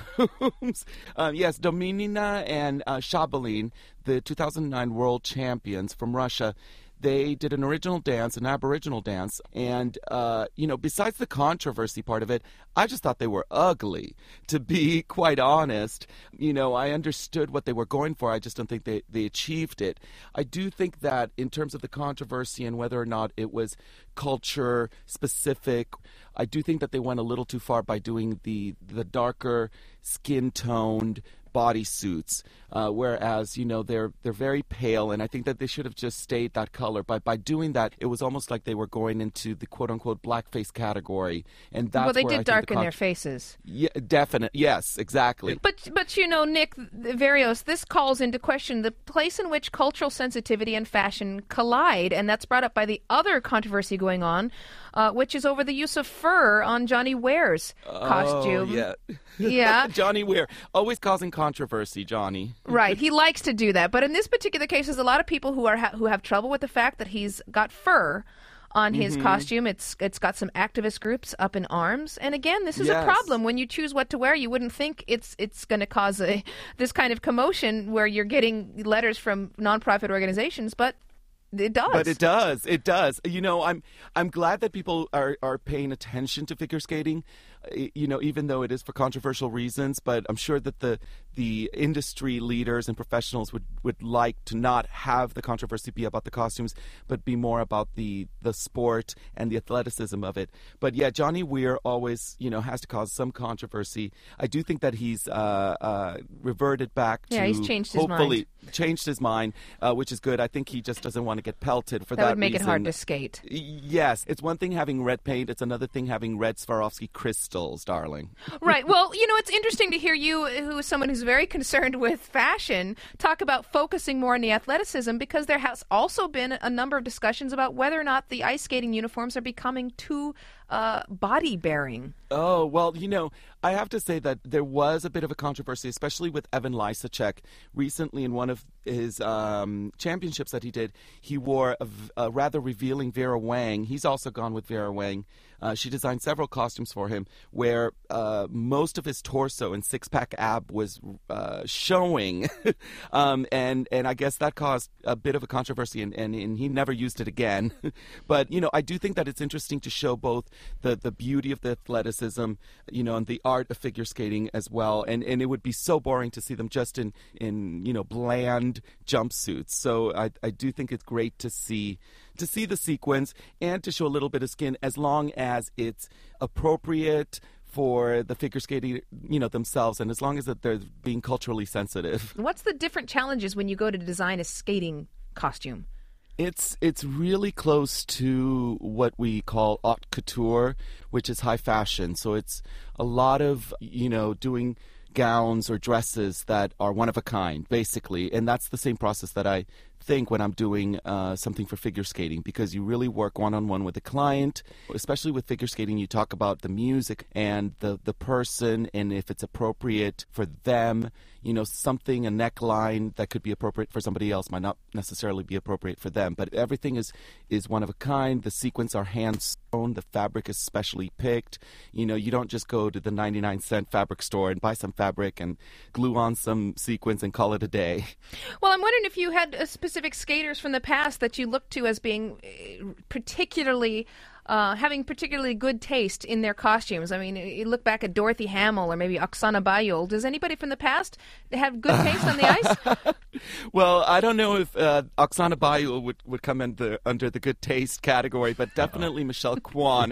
Yes, Dominina and Shabalin, the 2009 world champions from Russia, they did an original dance, an Aboriginal dance, and, besides the controversy part of it, I just thought they were ugly, to be quite honest. I understood what they were going for. I just don't think they achieved it. I do think that in terms of the controversy and whether or not it was culture-specific, I do think that they went a little too far by doing the darker, skin-toned bodysuits, whereas they're very pale, and I think that they should have just stayed that color. But by doing that, it was almost like they were going into the quote unquote blackface category, and that's well, they where did darken their faces. Yeah, definite. Yes, exactly. But Nick Verios, this calls into question the place in which cultural sensitivity and fashion collide, and that's brought up by the other controversy going on, which is over the use of fur on Johnny Weir's costume. Yeah. Yeah. Johnny Weir, always causing controversy, Johnny. Right, he likes to do that. But in this particular case, there's a lot of people who have trouble with the fact that he's got fur on his costume. It's got some activist groups up in arms. And again, this is a problem. When you choose what to wear, you wouldn't think it's going to cause this kind of commotion where you're getting letters from nonprofit organizations, but It does. But it does. It does. You know, I'm glad that people are paying attention to figure skating, you know, even though it is for controversial reasons. But I'm sure that the industry leaders and professionals would like to not have the controversy be about the costumes, but be more about the sport and the athleticism of it. But yeah, Johnny Weir always, you know, has to cause some controversy. I do think that he's reverted back to he's changed his hopefully changed his mind, which is good. I think he just doesn't want to get pelted for that. That would make reason. it hard to skate. Yes, it's one thing having red paint. It's another thing having red Swarovski crystals, darling. Right. Well, you know, it's interesting to hear you, who is someone who's very concerned with fashion, talk about focusing more on the athleticism, because there has also been a number of discussions about whether or not the ice skating uniforms are becoming too body-bearing. Oh, well, you know, I have to say that there was a bit of a controversy, especially with Evan Lysacek. Recently, in one of his championships that he did, he wore a rather revealing Vera Wang. He's also gone with Vera Wang. She designed several costumes for him where most of his torso and six-pack ab was showing. and I guess that caused a bit of a controversy, and he never used it again. But, you know, I do think that it's interesting to show both the beauty of the athleticism, you know, and the art of figure skating as well. And it would be so boring to see them just in you know, bland jumpsuits. So I do think it's great to see the sequence and to show a little bit of skin, as long as it's appropriate for the figure skating, you know, themselves, and as long as that they're being culturally sensitive. What's the different challenges when you go to design a skating costume? It's really close to what we call haute couture, which is high fashion. So it's a lot of, you know, doing gowns or dresses that are one of a kind, basically. And that's the same process that I think when I'm doing something for figure skating, because you really work one-on-one with the client. Especially with figure skating, you talk about the music and the person, and if it's appropriate for them. You know, something, a neckline that could be appropriate for somebody else might not necessarily be appropriate for them. But everything is one of a kind. The sequins are hand-sewn. The fabric is specially picked. You know, you don't just go to the 99-cent fabric store and buy some fabric and glue on some sequins and call it a day. Well, I'm wondering if you had specific skaters from the past that you look to as being particularly having particularly good taste in their costumes. I mean, you look back at Dorothy Hamill or maybe Oksana Bayul. Does anybody from the past have good taste on the ice? Well, I don't know if Oksana Bayul would come under the good taste category, but definitely Michelle Kwan.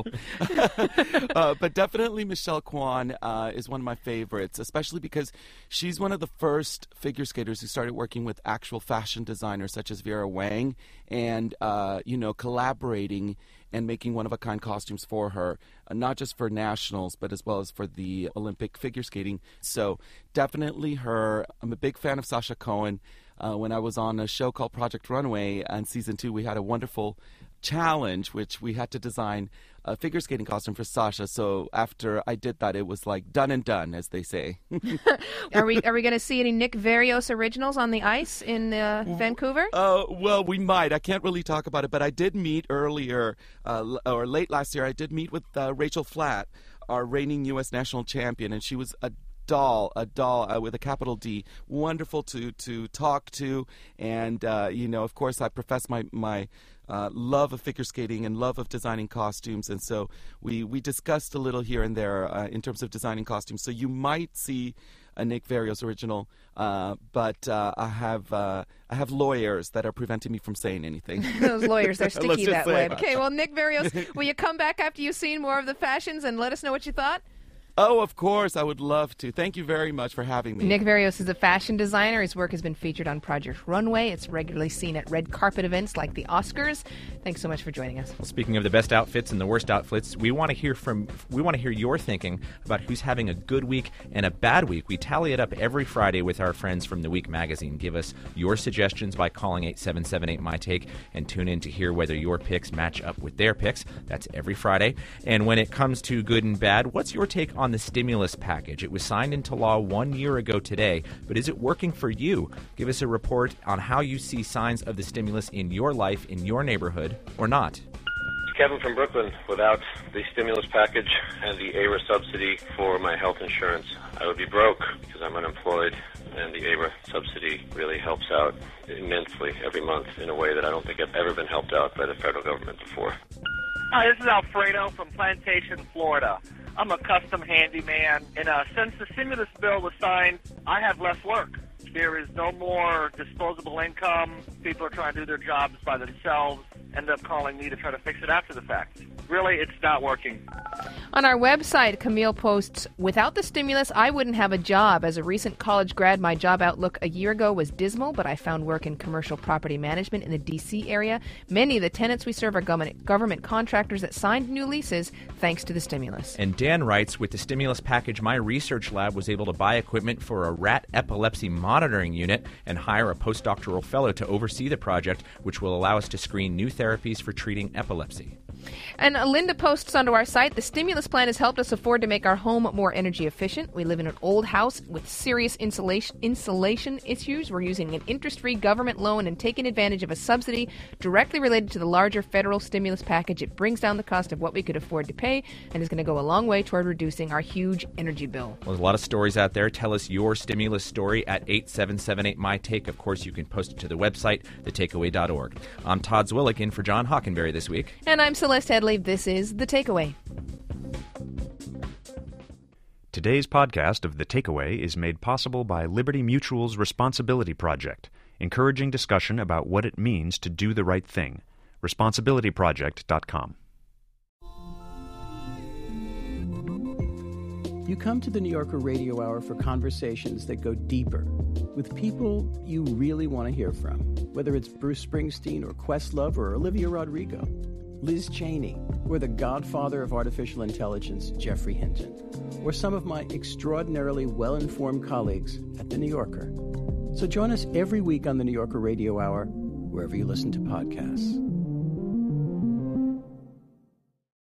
But definitely Michelle Kwan is one of my favorites, especially because she's one of the first figure skaters who started working with actual fashion designers such as Vera Wang and, you know, collaborating and making one-of-a-kind costumes for her, not just for nationals, but as well as for the Olympic figure skating. So definitely her. I'm a big fan of Sasha Cohen. When I was on a show called Project Runway on Season 2, we had a wonderful challenge, which we had to design a figure skating costume for Sasha. So after I did that, it was like done and done, as they say. Are we going to see any Nick Verios originals on the ice in Vancouver? Well, we might. I can't really talk about it, but I did meet earlier, or late last year, I did meet with Rachel Flatt, our reigning U.S. national champion, and she was a doll with a capital D. Wonderful to talk to, and you know, of course, I profess my love of figure skating and love of designing costumes, and so we discussed a little here and there in terms of designing costumes. So you might see a Nick Verios original, but I have lawyers that are preventing me from saying anything. Those lawyers, they're sticky that way. That. Okay, well, Nick Verios, will you come back after you've seen more of the fashions and let us know what you thought? Oh, of course. I would love to. Thank you very much for having me. Nick Verios is a fashion designer. His work has been featured on Project Runway. It's regularly seen at red carpet events like the Oscars. Thanks so much for joining us. Well, speaking of the best outfits and the worst outfits, we want to hear your thinking about who's having a good week and a bad week. We tally it up every Friday with our friends from The Week magazine. Give us your suggestions by calling 8778-MY-TAKE and tune in to hear whether your picks match up with their picks. That's every Friday. And when it comes to good and bad, what's your take on the stimulus package? It was signed into law 1 year ago today, but is it working for you? Give us a report on how you see signs of the stimulus in your life, in your neighborhood, or not. Kevin from Brooklyn. Without the stimulus package and the ARA subsidy for my health insurance, I would be broke because I'm unemployed, and the ARA subsidy really helps out immensely every month in a way that I don't think I've ever been helped out by the federal government before. Hi, this is Alfredo from Plantation, Florida. I'm a custom handyman, and since the stimulus bill was signed, I have less work. There is no more disposable income. People are trying to do their jobs by themselves, end up calling me to try to fix it after the fact. Really, it's not working. On our website, Camille posts, without the stimulus, I wouldn't have a job. As a recent college grad, my job outlook a year ago was dismal, but I found work in commercial property management in the D.C. area. Many of the tenants we serve are government contractors that signed new leases thanks to the stimulus. And Dan writes, with the stimulus package, my research lab was able to buy equipment for a rat epilepsy monitoring unit and hire a postdoctoral fellow to oversee the project, which will allow us to screen new therapies for treating epilepsy. And Linda posts onto our site, the stimulus plan has helped us afford to make our home more energy efficient. We live in an old house with serious insulation issues. We're using an interest-free government loan and taking advantage of a subsidy directly related to the larger federal stimulus package. It brings down the cost of what we could afford to pay and is going to go a long way toward reducing our huge energy bill. Well, there's a lot of stories out there. Tell us your stimulus story at 8778-MY-TAKE. Of course, you can post it to the website, thetakeaway.org. I'm Todd Zwillick in for John Hockenberry this week. And I'm Celeste Headley. This is The Takeaway. Today's podcast of The Takeaway is made possible by Liberty Mutual's Responsibility Project, encouraging discussion about what it means to do the right thing. ResponsibilityProject.com. You come to the New Yorker Radio Hour for conversations that go deeper, with people you really want to hear from, whether it's Bruce Springsteen or Questlove or Olivia Rodrigo, Liz Cheney, or the godfather of artificial intelligence, Geoffrey Hinton, or some of my extraordinarily well-informed colleagues at The New Yorker. So join us every week on the New Yorker Radio Hour, wherever you listen to podcasts.